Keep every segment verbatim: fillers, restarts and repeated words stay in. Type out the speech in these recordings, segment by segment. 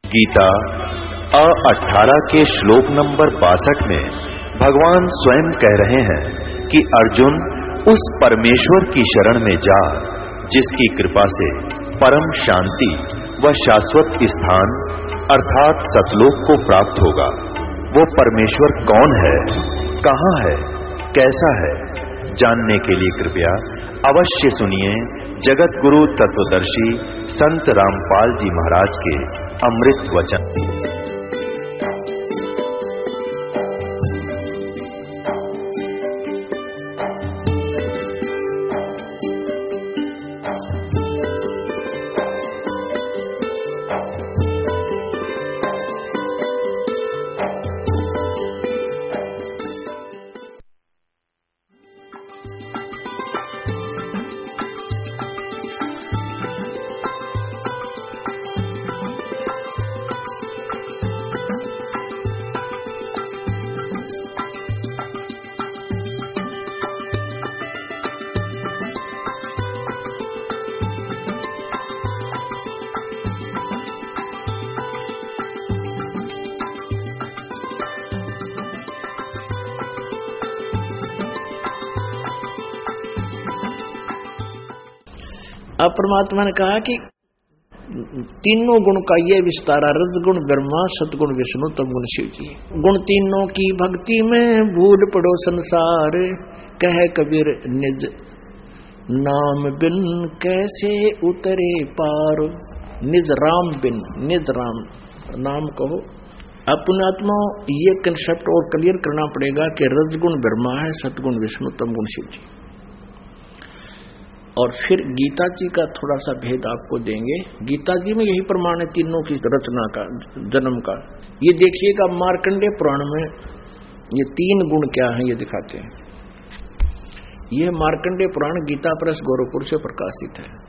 गीता अ अठारह के श्लोक नंबर बासठ में भगवान स्वयं कह रहे हैं कि अर्जुन उस परमेश्वर की शरण में जा जिसकी कृपा से परम शांति व शाश्वत स्थान अर्थात सतलोक को प्राप्त होगा। वो परमेश्वर कौन है, कहाँ है, कैसा है, जानने के लिए कृपया अवश्य सुनिए जगत गुरु तत्वदर्शी संत रामपाल जी महाराज के अमृत वचन। अब परमात्मा ने कहा कि तीनों गुण का ये विस्तारा, रजगुण ब्रह्मा, सतगुण विष्णु, तमगुण शिव जी। गुण तीनों की भक्ति में भूल पड़ो संसार, कह कबीर निज नाम बिन कैसे उतरे पार। निज राम बिन, निज राम नाम कहो। अपने आत्मा ये कंसेप्ट और क्लियर करना पड़ेगा कि रजगुण ब्रह्मा है, सतगुण विष्णु, तमगुण शिव जी। और फिर गीता जी का थोड़ा सा भेद आपको देंगे। गीता जी में यही प्रमाण है तीनों की रचना का, जन्म का। ये देखिएगा मार्कंडेय पुराण में ये तीन गुण क्या हैं ये दिखाते हैं। ये मार्कंडेय पुराण गीता प्रेस गोरखपुर से प्रकाशित है।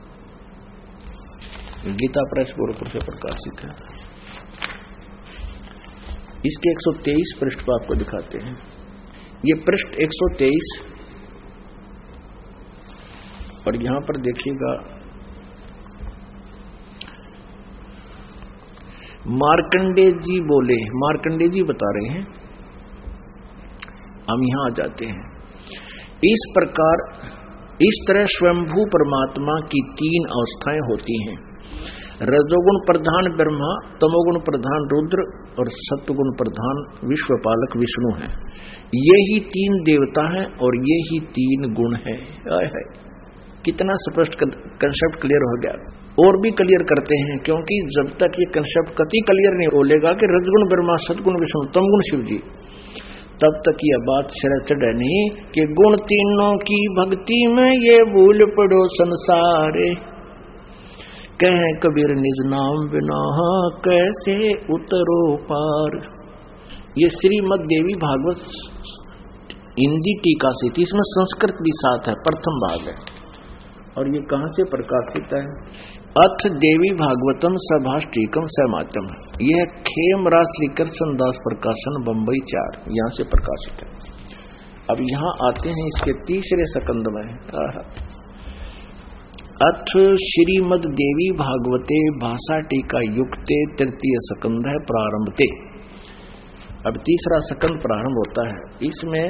गीता प्रेस गोरखपुर से प्रकाशित है। इसके एक सौ तेईस पृष्ठ पर आपको दिखाते हैं। ये पृष्ठ एक सौ तेईस और यहां पर देखिएगा मार्कंडेय जी बोले, मार्कंडेय जी बता रहे हैं। हम यहां आ जाते हैं। इस प्रकार इस तरह स्वयंभू परमात्मा की तीन अवस्थाएं होती हैं। रजोगुण प्रधान ब्रह्मा, तमोगुण प्रधान रुद्र और सत्वगुण प्रधान विश्वपालक विष्णु है। ये ही तीन देवता हैं और ये ही तीन गुण है। कितना स्पष्ट कंसेप्ट क्लियर हो गया। और भी क्लियर करते हैं, क्योंकि जब तक ये कंसेप्ट कति क्लियर नहीं बोलेगा कि रजगुण ब्रह्मा, सतगुण विष्णु, तमगुण शिव जी, तब तक यह बात सिर चढ़े नहीं कि गुण तीनों की भक्ति में ये भूल पड़ो संसारे, कह कबीर निज नाम बिना कैसे उतरो पार। ये श्रीमद देवी भागवत हिंदी टीका से थी, इसमें संस्कृत भी साथ है, प्रथम भाग है। और ये कहां से प्रकाशित है? अथ देवी भागवतम सभाष्टीकम समातम। यह खेम रासलीकर संदास प्रकाशन बंबई चार, यहां से प्रकाशित है। अब यहां आते हैं इसके तीसरे सकंद में। अथ श्रीमद देवी भागवते भाषा टीका युक्ते तृतीय सकंद है प्रारंभते। अब तीसरा सकंद प्रारंभ होता है। इसमें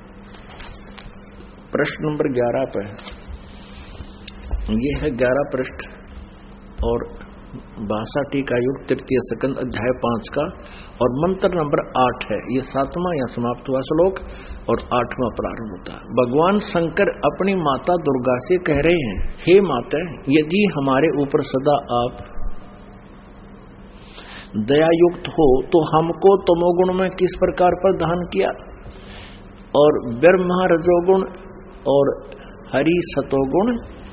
प्रश्न नंबर ग्यारह पे ये है ग्यारह पृष्ठ और भाषा टीका युक्त तृतीय सकंद अध्याय पांच का, और मंत्र नंबर आठ है। ये सातवां या समाप्त हुआ श्लोक और आठवां प्रारंभ होता है। भगवान शंकर अपनी माता दुर्गा से कह रहे हैं, हे माता, यदि हमारे ऊपर सदा आप दयायुक्त हो तो हमको तमोगुण में किस प्रकार प्रदान किया और ब्रह्मा रजोगुण और हरि सतोगुण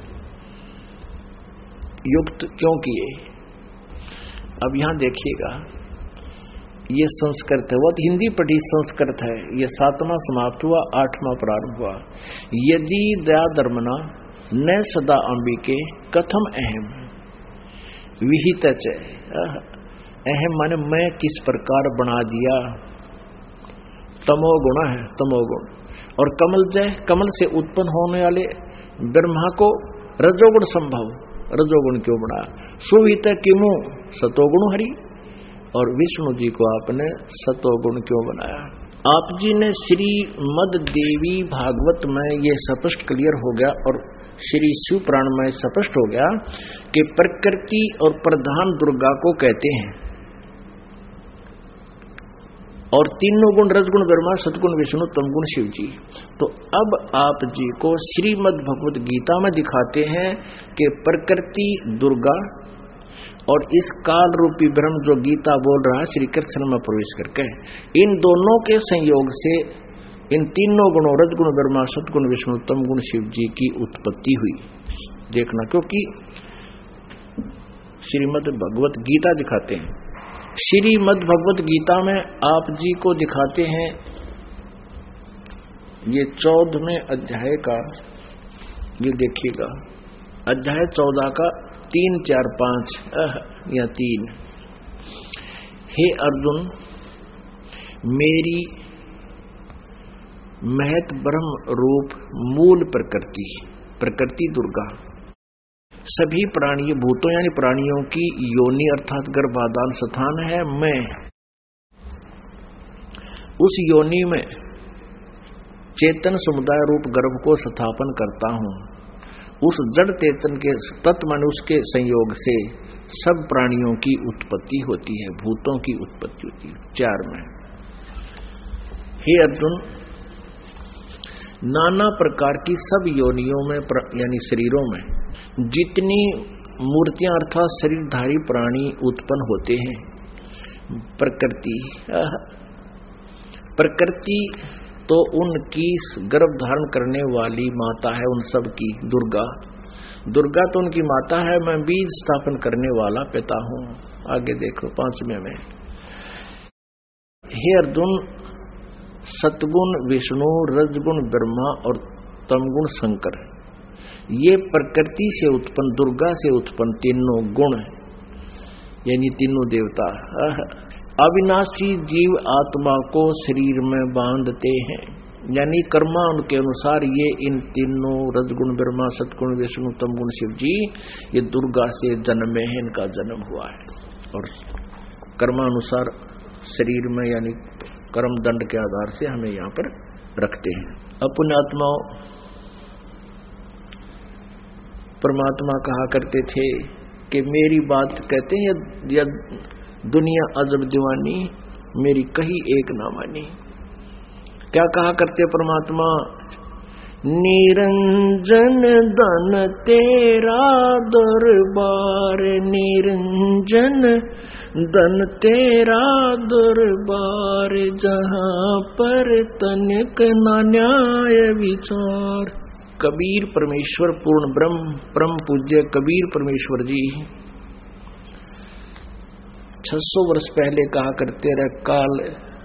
युक्त क्यों किए। अब यहां देखिएगा ये संस्कृत है, वो हिंदी पढ़ी संस्कृत है। ये सातवां समाप्त हुआ, आठवां प्रारंभ हुआ। यदि दया धर्मना न सदा अंबिके कथम अहम विहित च। अहम माने मैं किस प्रकार बना दिया। तमोगुण है, तमोगुण। और कमल जय, कमल से उत्पन्न होने वाले ब्रह्मा को रजोगुण संभव, रजोगुण क्यों बना। सुवित किमु सतोगुण हरि, और विष्णु जी को आपने सतोगुण क्यों बनाया? आप जी ने श्रीमद देवी भागवत में ये स्पष्ट क्लियर हो गया और श्री शिव पुराण में स्पष्ट हो गया कि प्रकृति और प्रधान दुर्गा को कहते हैं और तीनों गुण रजगुण ब्रह्मा, सतगुण विष्णु, तमगुण शिव जी। तो अब आप जी को श्रीमद् भगवत गीता में दिखाते हैं कि प्रकृति दुर्गा और इस काल रूपी ब्रह्म जो गीता बोल रहा है श्री कृष्ण में प्रवेश करके, इन दोनों के संयोग से इन तीनों गुणों रजगुण ब्रह्मा, सतगुण विष्णु, तमगुण शिव जी की उत्पत्ति हुई। देखना, क्योंकि श्रीमद् भगवत गीता दिखाते हैं। श्रीमद् भगवत गीता में आप जी को दिखाते हैं ये चौदहवें अध्याय का, ये देखिएगा अध्याय चौदह का तीन चार पांच या तीन। हे अर्जुन, मेरी महत ब्रह्म रूप मूल प्रकृति प्रकृति दुर्गा सभी प्राणी भूतों यानी प्राणियों की योनि अर्थात गर्भाधान स्थान है। मैं उस योनि में चेतन समुदाय रूप गर्भ को स्थापन करता हूं। उस जड़ चेतन के तत्व मन उसके संयोग से सब प्राणियों की उत्पत्ति होती है, भूतों की उत्पत्ति होती है। चार में, हे अर्जुन, नाना प्रकार की सब योनियों में यानी शरीरों में जितनी मूर्तियां अर्थात शरीरधारी प्राणी उत्पन्न होते हैं, प्रकृति प्रकृति तो उनकी गर्भ धारण करने वाली माता है, उन सब की दुर्गा दुर्गा तो उनकी माता है, मैं बीज स्थापन करने वाला पिता हूं। आगे देखो पांचवें में, हे अर्जुन, सतगुण विष्णु, रजगुण ब्रह्मा और तमगुण शंकर, ये प्रकृति से उत्पन्न दुर्गा से उत्पन्न तीनों गुण यानी तीनों देवता अविनाशी जीव आत्मा को शरीर में बांधते हैं, यानी कर्मा उनके अनुसार ये इन तीनों रजगुण ब्रह्मा, सतगुण विष्णु, तमगुण शिव जी ये दुर्गा से जन्मे हैं, इनका जन्म हुआ है और कर्मानुसार शरीर में यानी कर्म दंड के आधार से हमें यहाँ पर रखते हैं। अपने आत्माओं परमात्मा कहा करते थे कि मेरी बात कहते हैं या दुनिया अजब दीवानी, मेरी कही एक ना मानी। क्या कहा करते परमात्मा? निरंजन धन तेरा दरबार, निरंजन धन तेरा दरबार, जहां पर तनिक ना न्याय विचार। कबीर परमेश्वर पूर्ण ब्रह्म परम पूज्य कबीर परमेश्वर जी छह सौ वर्ष पहले कहा करते रहे, काल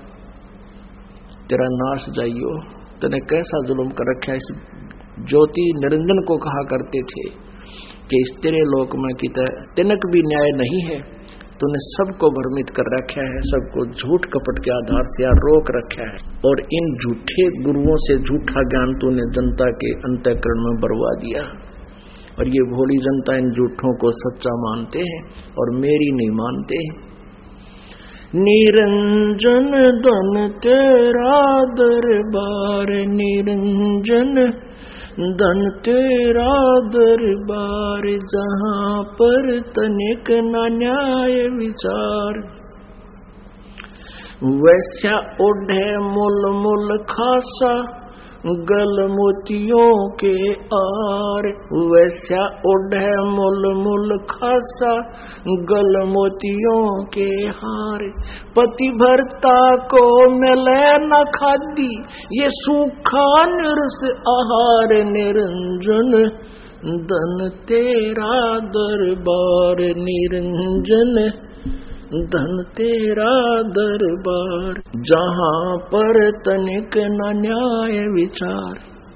तेरा नाश जाइयो, तने कैसा जुल्म कर रखा। इस ज्योति निरंजन को कहा करते थे कि इस तेरे लोक में किता तिनक भी न्याय नहीं है, तूने सबको भ्रमित कर रखा है, सबको झूठ कपट के आधार से यार रोक रखा है और इन झूठे गुरुओं से झूठा ज्ञान तूने जनता के अंतःकरण में बरवा दिया और ये भोली जनता इन झूठों को सच्चा मानते हैं और मेरी नहीं मानते। निरंजन धन तेरा दरबार, निरंजन धन तेरा दरबार, जहां पर तनिक न न्याय विचार। वैसा ओढ़े मुल मुल खासा, गल मोतियों के आर। वैसा ओढ़े मुल मुल खासा, गल मोतियों के हार। पति भरता को मिले न खादी, ये सूखा निरस आहार। निरंजन धन तेरा दरबार, निरंजन धन तेरा दरबार, जहां पर तनिक न न्याय विचार।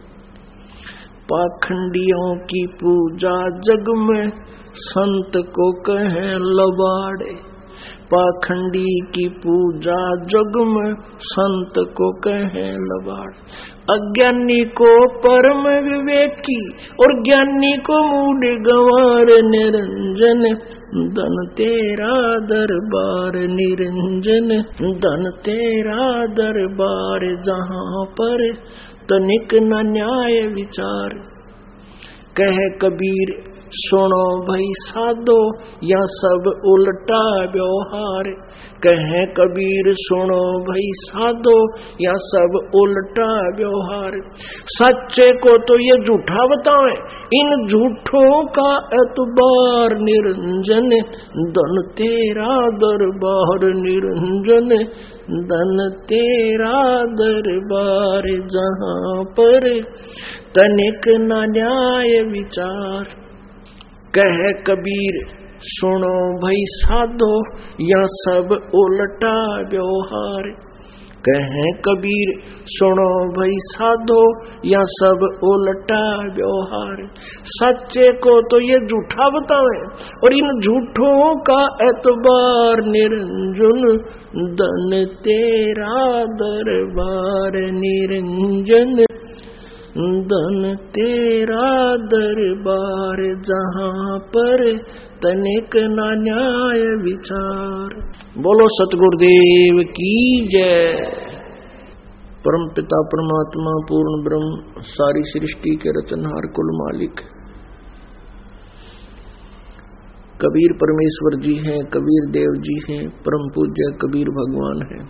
पाखंडियों की पूजा जग में, संत को कहें लबाड़े। पाखंडी की पूजा जग में संत को कहे लबाड़। अज्ञानी को परम विवेकी और ज्ञानी को मूढ़ गंवार निरंजन। धन तेरा दरबार निरंजन, धन तेरा दरबार जहाँ पर तनिक न न्याय विचार। कह कबीर सुनो भाई साधो या सब उल्टा व्यवहार। कहे कबीर सुनो भाई साधो या सब उल्टा व्यवहार। सच्चे को तो ये झूठा बताएं, इन झूठों का एतबार निरंजन। धन तेरा दरबार निरंजन, धन तेरा दरबार जहाँ पर तनिक न न्याय विचार। कह कबीर सुनो भाई साधो या सब उल्टा व्यवहार। कहे कबीर सुनो भाई साधो या सब उल्टा व्यवहार। सच्चे को तो ये झूठा बताएं और इन झूठों का एतबार निरंजन। धन तेरा दरबार निरंजन, धन तेरा दरबार जहाँ पर तनिक न न्याय विचार। बोलो सतगुरुदेव की जय। परम पिता परमात्मा पूर्ण ब्रह्म सारी सृष्टि के रचनहार कुल मालिक कबीर परमेश्वर जी हैं, कबीर देव जी हैं, परम पूज्य कबीर भगवान हैं।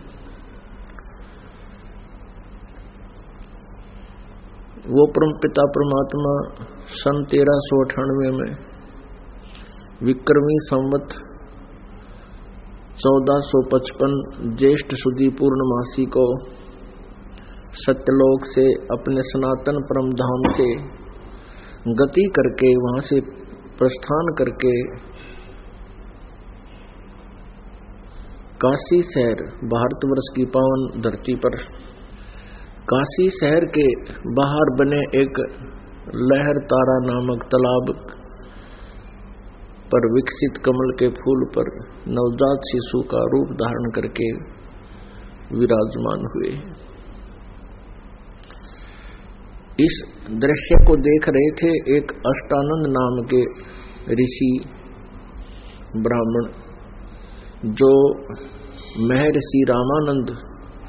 वो परम पिता परमात्मा सन तेरह सौ अठानवे में विक्रमी संवत चौदह सौ पचपन ज्येष्ठ सुदी पूर्णमासी को सत्यलोक से अपने सनातन परम धाम से गति करके वहां से प्रस्थान करके काशी शहर भारतवर्ष की पावन धरती पर काशी शहर के बाहर बने एक लहर तारा नामक तालाब पर विकसित कमल के फूल पर नवजात शिशु का रूप धारण करके विराजमान हुए। इस दृश्य को देख रहे थे एक अष्टानंद नाम के ऋषि ब्राह्मण, जो महर्षि रामानंद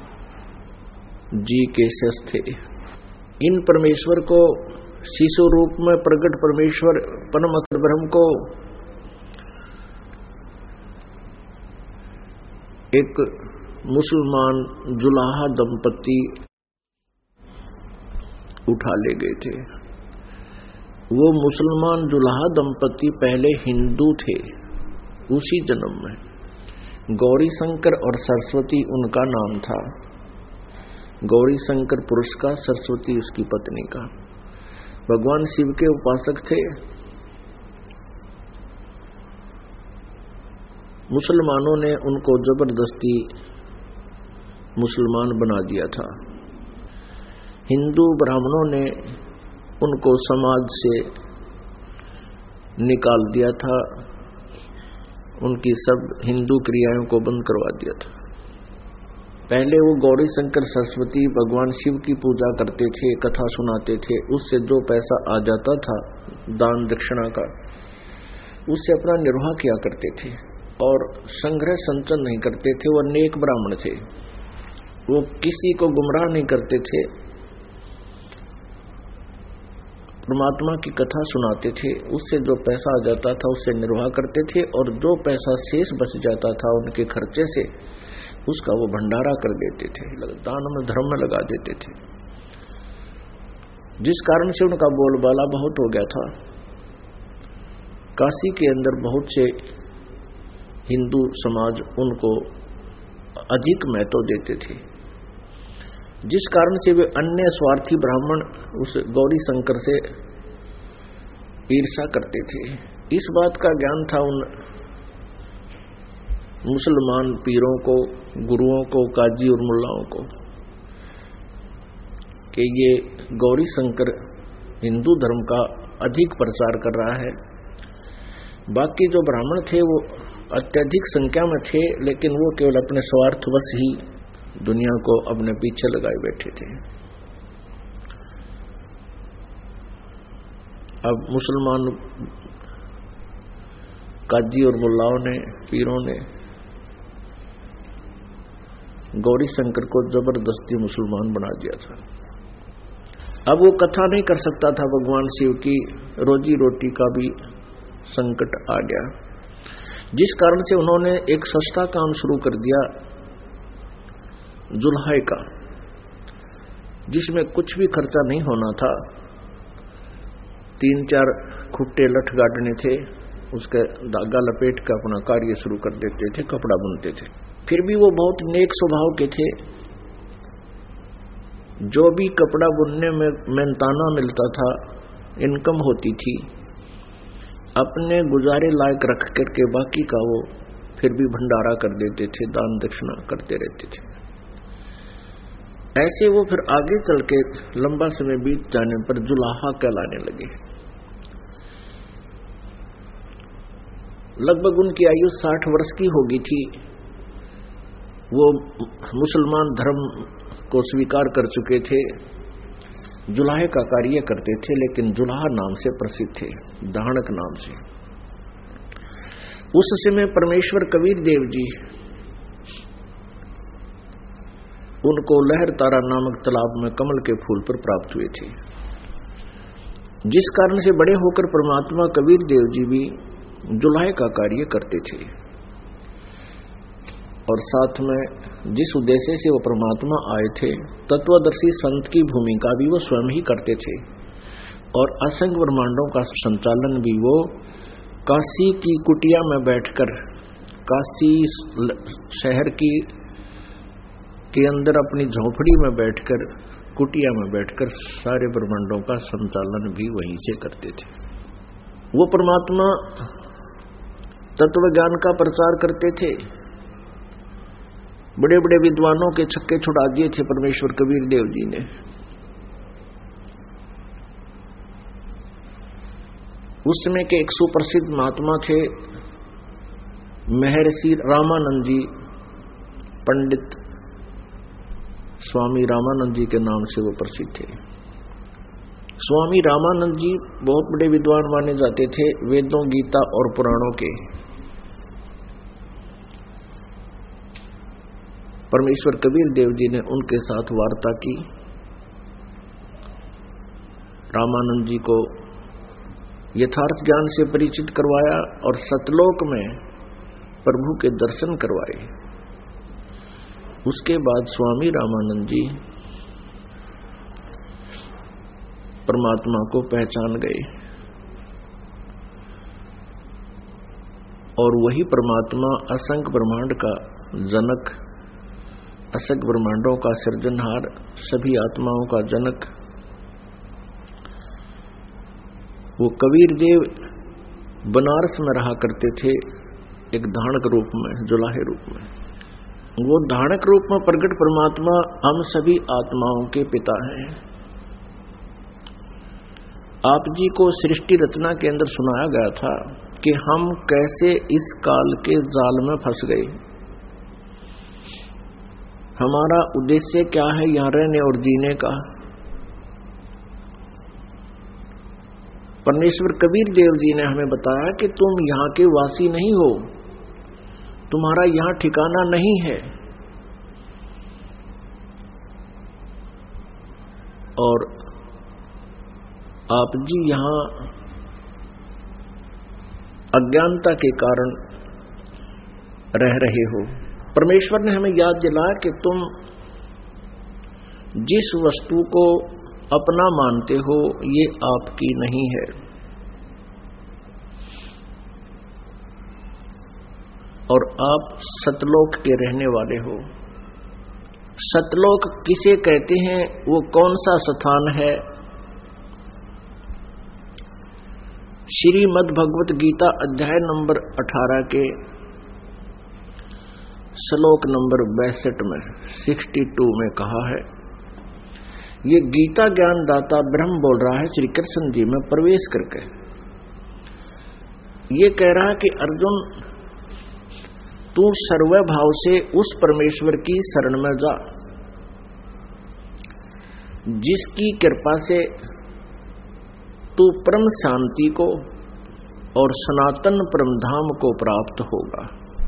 जी के शिष्य थे। इन परमेश्वर को शिशु रूप में प्रकट परमेश्वर परम अक्षर ब्रह्म को एक मुसलमान जुलाहा दंपति उठा ले गए थे। वो मुसलमान जुलाहा दंपति पहले हिंदू थे। उसी जन्म में गौरी शंकर और सरस्वती उनका नाम था। गौरी शंकर पुरुष का, सरस्वती उसकी पत्नी का। भगवान शिव के उपासक थे। मुसलमानों ने उनको जबरदस्ती मुसलमान बना दिया था। हिंदू ब्राह्मणों ने उनको समाज से निकाल दिया था, उनकी सब हिंदू क्रियाओं को बंद करवा दिया था। पहले वो गौरी शंकर सरस्वती भगवान शिव की पूजा करते थे, कथा सुनाते थे। उससे जो पैसा आ जाता था दान दक्षिणा का, उससे अपना निर्वाह किया करते थे और संग्रह संचन नहीं करते थे। वो नेक ब्राह्मण थे, वो किसी को गुमराह नहीं करते थे, परमात्मा की कथा सुनाते थे। उससे जो पैसा आ जाता था उससे निर्वाह करते थे और जो पैसा शेष बच जाता था उनके खर्चे से उसका वो भंडारा कर देते थे, दान में धर्म में लगा देते थे। जिस कारण से उनका बोलबाला बहुत हो गया था। काशी के अंदर बहुत से हिंदू समाज उनको अधिक महत्व देते थे, जिस कारण से वे अन्य स्वार्थी ब्राह्मण उस गौरी शंकर से ईर्ष्या करते थे। इस बात का ज्ञान था उन मुसलमान पीरों को, गुरुओं को, काजी और मुल्लाओं को कि ये गौरी शंकर हिंदू धर्म का अधिक प्रचार कर रहा है। बाकी जो ब्राह्मण थे वो अत्यधिक संख्या में थे, लेकिन वो केवल अपने स्वार्थवश ही दुनिया को अपने पीछे लगाए बैठे थे। अब मुसलमान काजी और मुल्लाओं ने, पीरों ने गौरी शंकर को जबरदस्ती मुसलमान बना दिया था। अब वो कथा नहीं कर सकता था, भगवान शिव की रोजी रोटी का भी संकट आ गया, जिस कारण से उन्होंने एक सस्ता काम शुरू कर दिया, जुल्हाए का, जिसमें कुछ भी खर्चा नहीं होना था। तीन चार खुट्टे लठ गाड़ने थे, उसका धागा लपेट कर अपना कार्य शुरू कर देते थे, कपड़ा बुनते थे। फिर भी वो बहुत नेक स्वभाव के थे। जो भी कपड़ा बुनने में मेहनताना मिलता था, इनकम होती थी, अपने गुजारे लायक रख करके बाकी का वो फिर भी भंडारा कर देते थे, दान दक्षिणा करते रहते थे। ऐसे वो फिर आगे चल के लंबा समय बीत जाने पर जुलाहा कहलाने लगे। लगभग उनकी आयु साठ वर्ष की होगी थी। वो मुसलमान धर्म को स्वीकार कर चुके थे, जुलाहे का कार्य करते थे, लेकिन जुलाहा नाम से प्रसिद्ध थे, दाहणक नाम से। उस समय परमेश्वर कबीर देव जी उनको लहर तारा नामक तालाब में कमल के फूल पर प्राप्त हुए थे, जिस कारण से बड़े होकर परमात्मा कबीर देव जी भी जुलाहे का कार्य करते थे। और साथ में जिस उद्देश्य से वो परमात्मा आए थे, तत्वदर्शी संत की भूमिका भी वो स्वयं ही करते थे, और असंख्य ब्रह्मांडों का संचालन भी वो काशी की कुटिया में बैठकर, काशी शहर की के अंदर अपनी झोपड़ी में बैठकर, कुटिया में बैठकर सारे ब्रह्मांडों का संचालन भी वहीं से करते थे। वो परमात्मा तत्व ज्ञान का प्रचार करते थे। बड़े बड़े विद्वानों के छक्के छुड़ा दिए थे परमेश्वर कबीर देव जी ने। उस समय के एक सुप्रसिद्ध महात्मा थे महर्षि रामानंद जी, पंडित स्वामी रामानंद जी के नाम से वो प्रसिद्ध थे। स्वामी रामानंद जी बहुत बड़े विद्वान माने जाते थे, वेदों, गीता और पुराणों के। परमेश्वर कबीर देव जी ने उनके साथ वार्ता की, रामानंद जी को यथार्थ ज्ञान से परिचित करवाया और सतलोक में प्रभु के दर्शन करवाए। उसके बाद स्वामी रामानंद जी परमात्मा को पहचान गए, और वही परमात्मा असंख्य ब्रह्मांड का जनक, असंख्य ब्रह्मांडों का सृजनहार, सभी आत्माओं का जनक, वो कबीर देव बनारस में रहा करते थे, एक धाणक रूप में, जुलाहे रूप में। वो धाणक रूप में प्रकट परमात्मा हम सभी आत्माओं के पिता हैं। आप जी को सृष्टि रचना के अंदर सुनाया गया था कि हम कैसे इस काल के जाल में फंस गए, हमारा उद्देश्य क्या है यहां रहने और जीने का। परमेश्वर कबीर देव जी ने हमें बताया कि तुम यहां के वासी नहीं हो, तुम्हारा यहां ठिकाना नहीं है, और आप जी यहां अज्ञानता के कारण रह रहे हो। परमेश्वर ने हमें याद दिलाया कि तुम जिस वस्तु को अपना मानते हो ये आपकी नहीं है, और आप सतलोक के रहने वाले हो। सतलोक किसे कहते हैं, वो कौन सा स्थान है? श्रीमद् भगवत गीता अध्याय नंबर अठारह के श्लोक नंबर बैसठ में बासठ में कहा है, ये गीता ज्ञान दाता ब्रह्म बोल रहा है श्री कृष्ण जी में प्रवेश करके। ये कह रहा है कि अर्जुन, तू सर्वभाव से उस परमेश्वर की शरण में जा जिसकी कृपा से तू परम शांति को और सनातन परमधाम को प्राप्त होगा।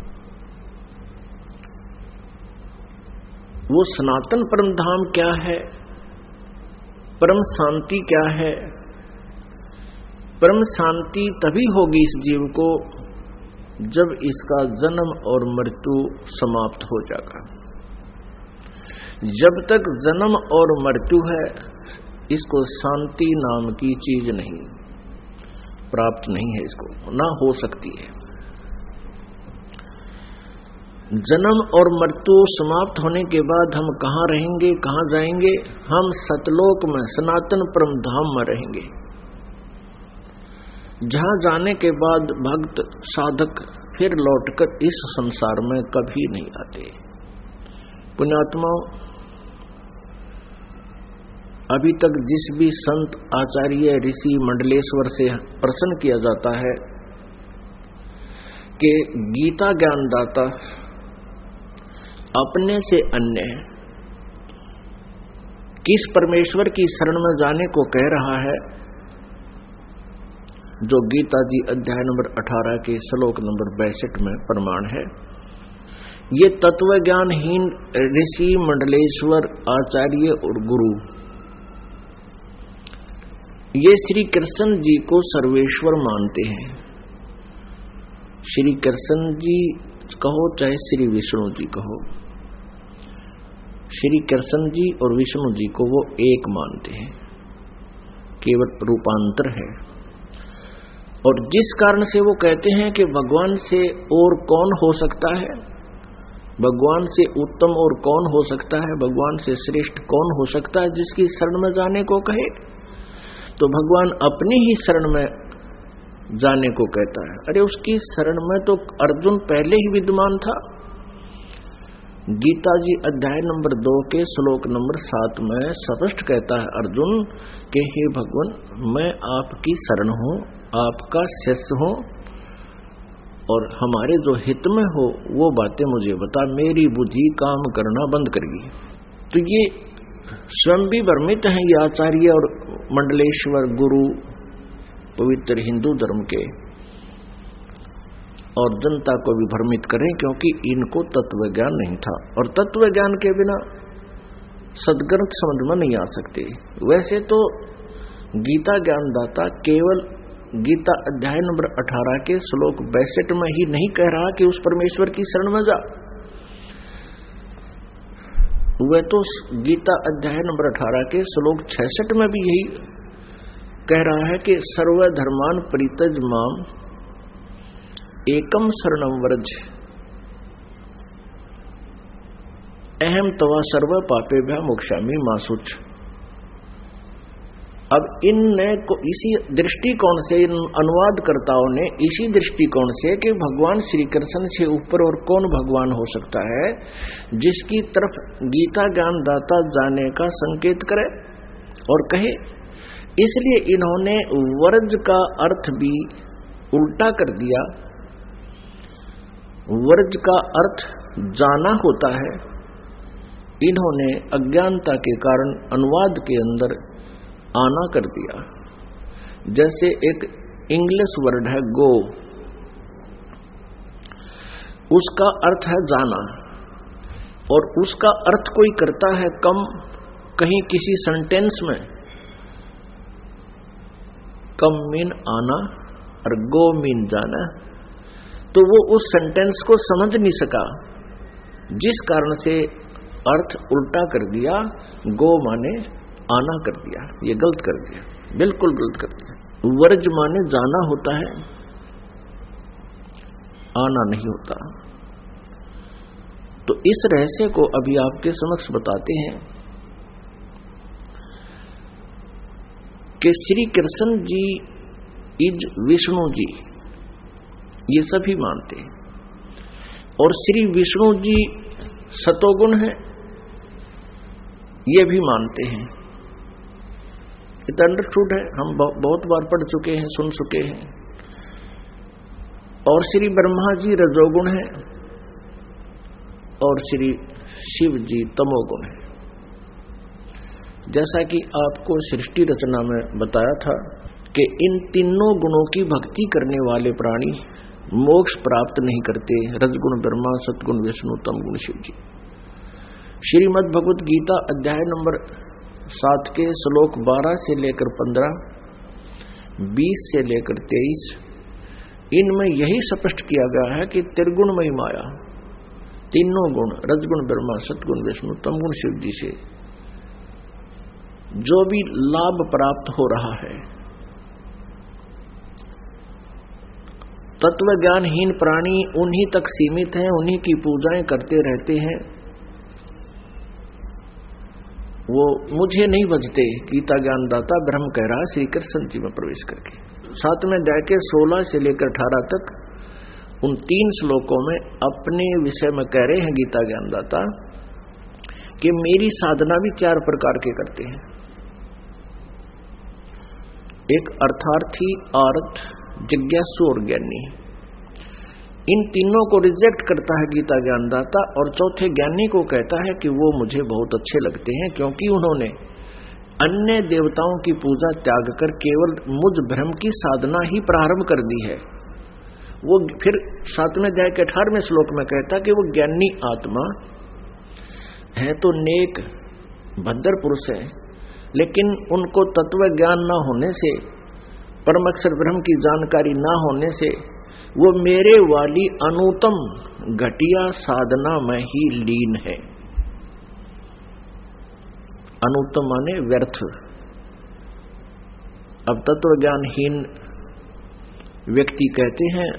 वो सनातन परमधाम क्या है, परम शांति क्या है? परम शांति तभी होगी इस जीव को जब इसका जन्म और मृत्यु समाप्त हो जाएगा। जब तक जन्म और मृत्यु है इसको शांति नाम की चीज नहीं प्राप्त नहीं है, इसको ना हो सकती है। जन्म और मृत्यु समाप्त होने के बाद हम कहाँ रहेंगे, कहाँ जाएंगे? हम सतलोक में सनातन परम धाम में रहेंगे, जहां जाने के बाद भक्त साधक फिर लौटकर इस संसार में कभी नहीं आते। पुण्यात्माओं, अभी तक जिस भी संत आचार्य ऋषि मंडलेश्वर से प्रश्न किया जाता है कि गीता ज्ञानदाता अपने से अन्य किस परमेश्वर की शरण में जाने को कह रहा है, जो गीता जी अध्याय नंबर अठारह के श्लोक नंबर बैसठ में प्रमाण है। ये तत्व ज्ञानहीन ऋषि मंडलेश्वर आचार्य और गुरु ये श्री कृष्ण जी को सर्वेश्वर मानते हैं। श्री कृष्ण जी कहो चाहे श्री विष्णु जी कहो, श्री कृष्ण जी और विष्णु जी को वो एक मानते हैं, केवल रूपांतर है। और जिस कारण से वो कहते हैं कि भगवान से और कौन हो सकता है, भगवान से उत्तम और कौन हो सकता है, भगवान से श्रेष्ठ कौन हो सकता है, जिसकी शरण में जाने को कहे, तो भगवान अपनी ही शरण में जाने को कहता है। अरे उसकी शरण में तो अर्जुन पहले ही विद्यमान था। गीता जी अध्याय नंबर दो के श्लोक नंबर सात में स्पष्ट कहता है अर्जुन के हे भगवान, मैं आपकी शरण हूं, आपका शिष्य हूं, और हमारे जो हित में हो वो बातें मुझे बता, मेरी बुद्धि काम करना बंद करेगी। तो ये स्वयं भी भ्रमित हैं, ये आचार्य और मंडलेश्वर गुरु पवित्र हिंदू धर्म के, और जनता को भी भ्रमित करें, क्योंकि इनको तत्व ज्ञान नहीं था, और तत्व ज्ञान के बिना सदग्रंथ समझ में नहीं आ सकते। वैसे तो गीता ज्ञानदाता केवल गीता अध्याय नंबर अठारह के श्लोक बैसठ में ही नहीं कह रहा कि उस परमेश्वर की शरण में जा, वह तो गीता अध्याय नंबर अठारह के श्लोक छियासठ में भी यही कह रहा है कि सर्वधर्मान परित्यज माम एकम शरणम व्रज अहम तवा सर्व पापेभ्यः मोक्षामि मा शुच। अब इनने को इसी दृष्टिकोण से, इन अनुवादकर्ताओं ने इसी दृष्टिकोण से कि भगवान श्री कृष्ण से ऊपर और कौन भगवान हो सकता है, जिसकी तरफ गीता ज्ञानदाता जाने का संकेत करे और कहे, इसलिए इन्होंने वर्ज का अर्थ भी उल्टा कर दिया। वर्ज का अर्थ जाना होता है, इन्होंने अज्ञानता के कारण अनुवाद के अंदर आना कर दिया। जैसे एक इंग्लिश वर्ड है गो, उसका अर्थ है जाना, और उसका अर्थ कोई करता है कम कहीं किसी सेंटेंस में, कम मीन आना और गो मीन जाना, तो वो उस सेंटेंस को समझ नहीं सका, जिस कारण से अर्थ उल्टा कर दिया, गो माने आना कर दिया। ये गलत कर दिया, बिल्कुल गलत कर दिया। वर्ज माने जाना होता है, आना नहीं होता। तो इस रहस्य को अभी आपके समक्ष बताते हैं कि श्री कृष्ण जी इज विष्णु जी, ये सभी मानते हैं, और श्री विष्णु जी सतोगुण है, ये भी मानते हैं। इतना अंडरस्टूड है, हम बहुत बार पढ़ चुके हैं, सुन चुके हैं। और श्री ब्रह्मा जी रजोगुण है, और श्री शिव जी तमोगुण है। जैसा कि आपको सृष्टि रचना में बताया था कि इन तीनों गुणों की भक्ति करने वाले प्राणी मोक्ष प्राप्त नहीं करते। रजगुण ब्रह्मा, सतगुण विष्णु, तमगुण शिव जी। श्रीमद् भगवत गीता अध्याय नंबर सात के श्लोक बारह से लेकर पंद्रह, बीस से लेकर तेईस, इनमें यही स्पष्ट किया गया है कि त्रिगुणमयी माया, तीनों गुण रजगुण ब्रह्मा, सतगुण विष्णु, तमगुण शिव जी से जो भी लाभ प्राप्त हो रहा है, तत्व ज्ञानहीन प्राणी उन्हीं तक सीमित हैं, उन्हीं की पूजाएं करते रहते हैं। वो मुझे नहीं बजते। गीता ज्ञानदाता ब्रह्म कह रहा श्री कृष्ण जी में प्रवेश करके। साथ में जाए के सोलह से लेकर अठारह तक उन तीन श्लोकों में अपने विषय में कह रहे हैं गीता ज्ञानदाता कि मेरी साधना भी चार प्रकार के करते हैं। एक अर्थार्थी, आर्थ, जिज्ञासु और ज्ञानी। इन तीनों को रिजेक्ट करता है गीता ज्ञानदाता और चौथे ज्ञानी को कहता है कि वो मुझे बहुत अच्छे लगते हैं क्योंकि उन्होंने अन्य देवताओं की पूजा त्याग कर केवल मुझ ब्रह्म की साधना ही प्रारंभ कर दी है। वो फिर सातवें अध्याय के अठारहवें श्लोक में कहता कि वो ज्ञानी आत्मा है तो नेक भद्र पुरुष है, लेकिन उनको तत्व ज्ञान न होने से, परम अक्षर ब्रह्म की जानकारी न होने से वो मेरे वाली अनुत्तम घटिया साधना में ही लीन है। अनुत्तम माने व्यर्थ। अब तत्व ज्ञानहीन व्यक्ति कहते हैं,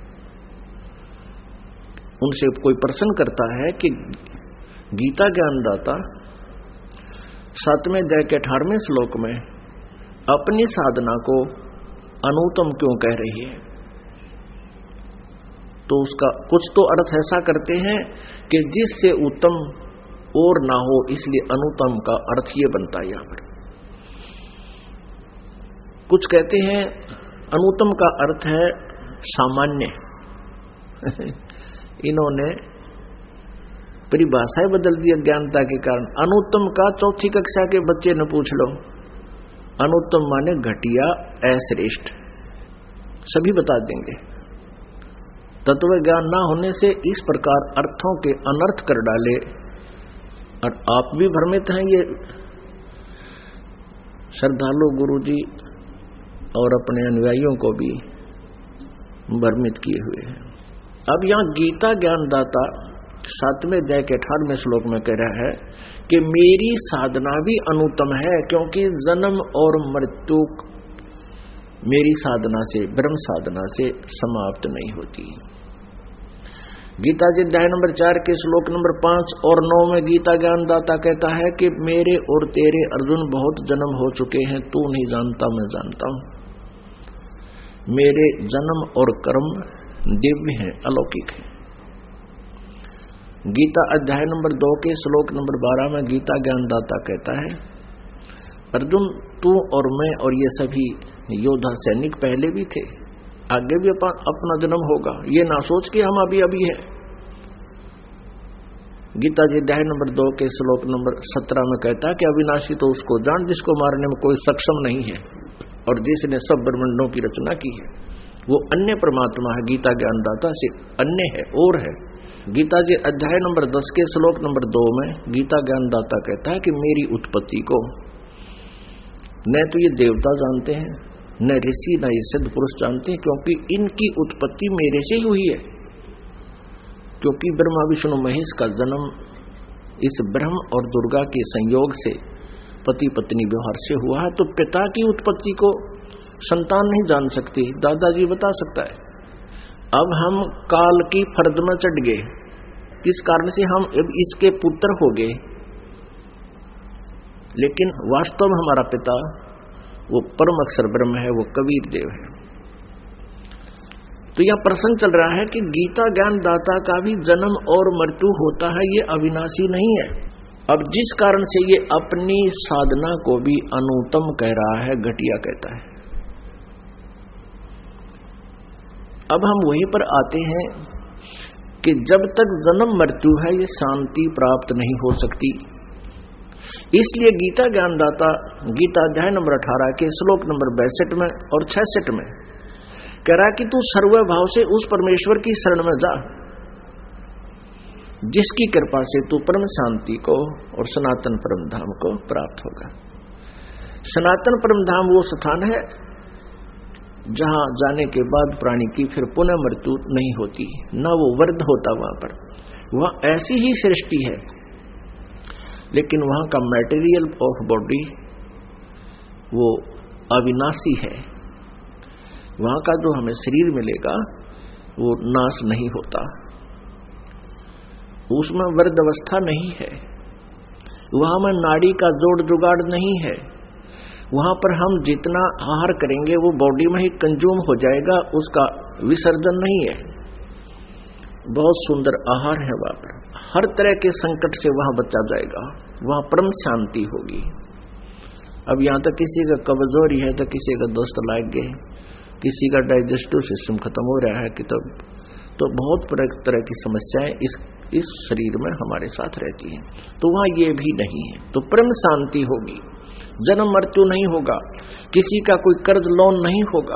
उनसे कोई प्रश्न करता है कि गीता ज्ञानदाता सातवें अध्याय के अठारहवें श्लोक में अपनी साधना को अनुत्तम क्यों कह रही है? तो उसका कुछ तो अर्थ ऐसा करते हैं कि जिससे उत्तम और ना हो, इसलिए अनुत्तम का अर्थ ये बनता है। यहां पर कुछ कहते हैं अनुत्तम का अर्थ है सामान्य। इन्होंने परिभाषाएं बदल दी अज्ञानता के कारण। अनुत्तम का चौथी कक्षा के बच्चे न पूछ लो, अनुत्तम माने घटिया, अश्रेष्ठ, सभी बता देंगे। तत्व ज्ञान ना होने से इस प्रकार अर्थों के अनर्थ कर डाले और आप भी भ्रमित हैं। ये श्रद्धालु गुरुजी और अपने अनुयायियों को भी भ्रमित किए हुए हैं। अब यहां गीता ज्ञानदाता सातवें अध्याय के अठारहवें श्लोक में कह रहा है कि मेरी साधना भी अनुत्तम है क्योंकि जन्म और मृत्यु मेरी साधना से, ब्रह्म साधना से समाप्त नहीं होती। गीता जी अध्याय नंबर चार के श्लोक नंबर पांच और नौ में गीता ज्ञानदाता कहता है कि मेरे और तेरे अर्जुन बहुत जन्म हो चुके हैं, तू नहीं जानता, मैं जानता हूं। मेरे जन्म और कर्म दिव्य हैं, अलौकिक हैं। गीता अध्याय नंबर दो के श्लोक नंबर बारह में गीता ज्ञानदाता कहता है, अर्जुन तू और मैं और ये सभी योद्धा सैनिक पहले भी थे, आगे भी अपना जन्म होगा, ये ना सोच के हम अभी अभी है। गीता जी अध्याय नंबर दो के श्लोक नंबर सत्रह में कहता है कि अविनाशी तो उसको जान जिसको मारने में कोई सक्षम नहीं है और जिसने सब ब्रह्मांडों की रचना की है। वो अन्य परमात्मा है, गीता ज्ञानदाता से अन्य है और है। गीता जी अध्याय नंबर दस के श्लोक नंबर दो में गीता ज्ञानदाता कहता है कि मेरी उत्पत्ति को न तो ये देवता जानते हैं, न ऋषि, न ये सिद्ध पुरुष जानते हैं, क्योंकि इनकी उत्पत्ति मेरे से ही हुई है। क्योंकि ब्रह्मा विष्णु महेश का जन्म इस ब्रह्म और दुर्गा के संयोग से पति पत्नी व्यवहार से हुआ है, तो पिता की उत्पत्ति को संतान नहीं जान सकती, दादाजी बता सकता है। अब हम काल की फर्द में चढ़ गए, किस कारण से हम अब इसके पुत्र हो गए, लेकिन वास्तव में हमारा पिता वो परम अक्षर ब्रह्म है, वो कबीर देव है। तो यह प्रसंग चल रहा है कि गीता ज्ञानदाता का भी जन्म और मृत्यु होता है, ये अविनाशी नहीं है। अब जिस कारण से ये अपनी साधना को भी अनुत्तम कह रहा है, घटिया कहता है। अब हम वहीं पर आते हैं कि जब तक जन्म मृत्यु है ये शांति प्राप्त नहीं हो सकती। इसलिए गीता ज्ञानदाता गीता अध्याय नंबर अठारह के श्लोक नंबर बैसठ में और छियासठ में कह रहा कि तू सर्वभाव से उस परमेश्वर की शरण में जा जिसकी कृपा से तू परम शांति को और सनातन परम धाम को प्राप्त होगा। सनातन परम धाम वो स्थान है जहां जाने के बाद प्राणी की फिर पुनः मृत्यु नहीं होती, न वो वर्ध होता वहां पर। वहां ऐसी ही सृष्टि है, लेकिन वहां का मटेरियल ऑफ बॉडी वो अविनाशी है। वहां का जो हमें शरीर मिलेगा वो नाश नहीं होता, उसमें वर्ध अवस्था नहीं है, वहां में नाड़ी का जोड़ जुगाड़ नहीं है। वहां पर हम जितना आहार करेंगे वो बॉडी में ही कंज्यूम हो जाएगा, उसका विसर्जन नहीं है। बहुत सुंदर आहार है वहां पर, हर तरह के संकट से वहां बचा जाएगा, वहां परम शांति होगी। अब यहां तक किसी का कमजोरी है तो किसी का दोस्त लाग गए, किसी का डाइजेस्टिव सिस्टम खत्म हो रहा है कि तब तो बहुत तरह की समस्याएं इस इस शरीर में हमारे साथ रहती हैं। तो वहां ये भी नहीं है, तो परम शांति होगी, जन्म मृत्यु नहीं होगा, किसी का कोई कर्ज लोन नहीं होगा,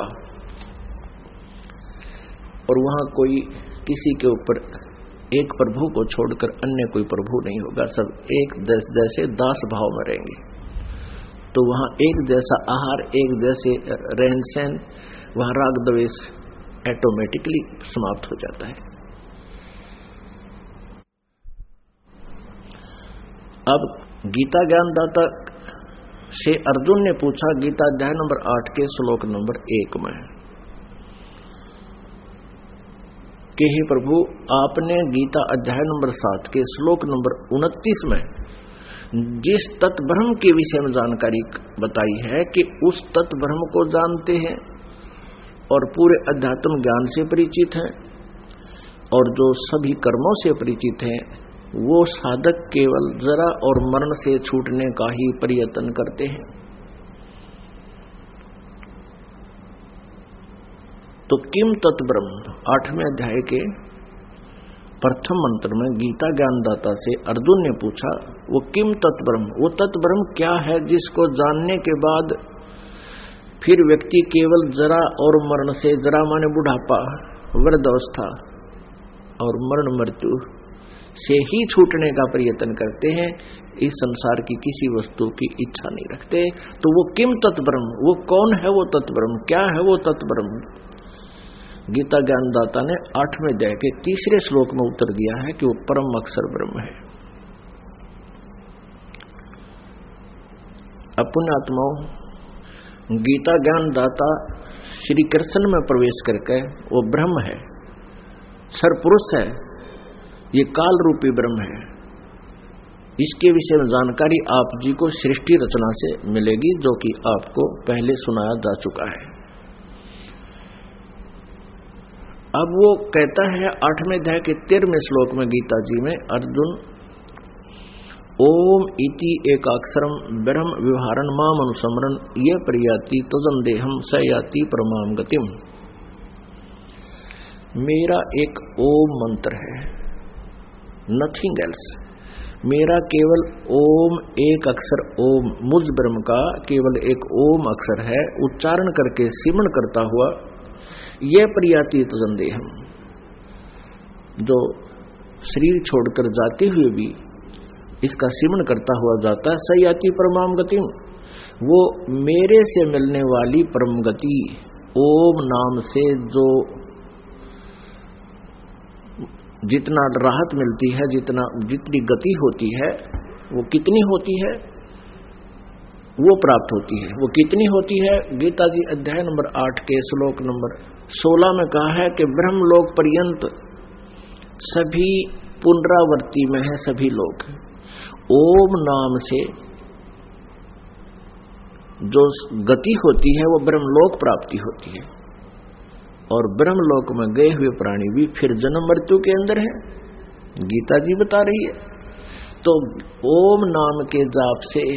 और वहां कोई किसी के ऊपर एक प्रभु को छोड़कर अन्य कोई प्रभु नहीं होगा, सब एक जैसे दास भाव में रहेंगे। तो वहां एक जैसा आहार, एक जैसे रहन सहन, वहां राग द्वेष ऑटोमेटिकली समाप्त हो जाता है। अब गीता ज्ञानदाता से अर्जुन ने पूछा गीता अध्याय नंबर आठ के श्लोक नंबर एक में कि हे प्रभु, आपने गीता अध्याय नंबर सात के श्लोक नंबर उनतीस में जिस तत्ब्रह्म के विषय में जानकारी बताई है कि उस तत्ब्रह्म को जानते हैं और पूरे अध्यात्म ज्ञान से परिचित हैं और जो सभी कर्मों से परिचित हैं, वो साधक केवल जरा और मरण से छूटने का ही प्रयत्न करते हैं। तो किम तत्ब्रह्म आठवें अध्याय के प्रथम मंत्र में गीता ज्ञानदाता से अर्जुन ने पूछा, वो किम तत्ब्रह्म, वो तत्ब्रह्म क्या है जिसको जानने के बाद फिर व्यक्ति केवल जरा और मरण से, जरा माने बुढ़ापा, वृद्धावस्था और मरण मृत्यु से ही छूटने का प्रयत्न करते हैं, इस संसार की किसी वस्तु की इच्छा नहीं रखते। तो वो किम तत्ब्रह्म, वो कौन है वो तत्ब्रह्म, क्या है वो तत्ब्रह्म? गीता ज्ञानदाता ने आठवें अध्याय के तीसरे श्लोक में उत्तर दिया है कि वो परम अक्षर ब्रह्म है। पुण्यात्माओं, गीता ज्ञानदाता श्री कृष्ण में प्रवेश करके वो ब्रह्म है, सर्वपुरुष है, ये काल रूपी ब्रह्म है। इसके विषय में जानकारी आप जी को सृष्टि रचना से मिलेगी, जो कि आपको पहले सुनाया जा चुका है। अब वो कहता है आठवें अध्याय के तेरहवें श्लोक में गीता जी में, अर्जुन ओम इति एकाक्षरम ब्रह्म व्यवहारन माम अनुसमरण ये प्रयाति तजन देहम स याति परमाम गतिम। मेरा एक ओम मंत्र है, नथिंग एल्स। मेरा केवल ओम, एक अक्षर ओम, मुझ ब्रह्म का केवल एक ओम अक्षर है, उच्चारण करके सिमरण करता हुआ यह प्रयाति तजंदेहम, जो शरीर छोड़कर जाते हुए भी इसका सिमरण करता हुआ जाता है, सयाति परमाम गतिम, वो मेरे से मिलने वाली परम गति, ओम नाम से जो जितना राहत मिलती है, जितना जितनी गति होती है, वो कितनी होती है, वो प्राप्त होती है। वो कितनी होती है? गीता जी अध्याय नंबर आठ के श्लोक नंबर सोलह में कहा है कि ब्रह्मलोक पर्यंत सभी पुनरावर्ती में है सभी लोग। ओम नाम से जो गति होती है वो ब्रह्मलोक प्राप्ति होती है, और ब्रह्मलोक में गए हुए प्राणी भी फिर जन्म मृत्यु के अंदर है, गीता जी बता रही है। तो ओम नाम के जाप से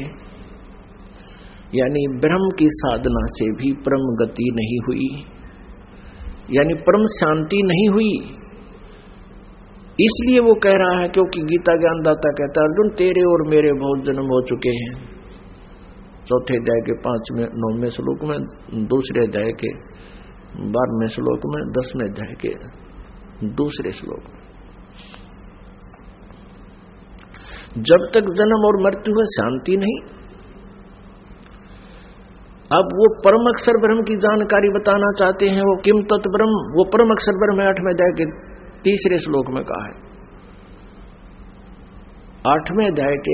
यानी ब्रह्म की साधना से भी परम गति नहीं हुई, यानी परम शांति नहीं हुई। इसलिए वो कह रहा है क्योंकि गीता ज्ञानदाता कहता है अर्जुन तेरे और मेरे बहुत जन्म हो चुके हैं। चौथे अध्याय के पांचवें नौवें श्लोक में, दूसरे अध्याय के बारहवें श्लोक में, दसवें अध्याय के दूसरे श्लोक में। जब तक जन्म और मृत्यु है शांति नहीं। अब वो परम अक्षर ब्रह्म की जानकारी बताना चाहते हैं। वो किम तत् ब्रह्म, वो परम अक्षर ब्रह्म है। आठवें अध्याय के तीसरे श्लोक में कहा है। आठवें अध्याय के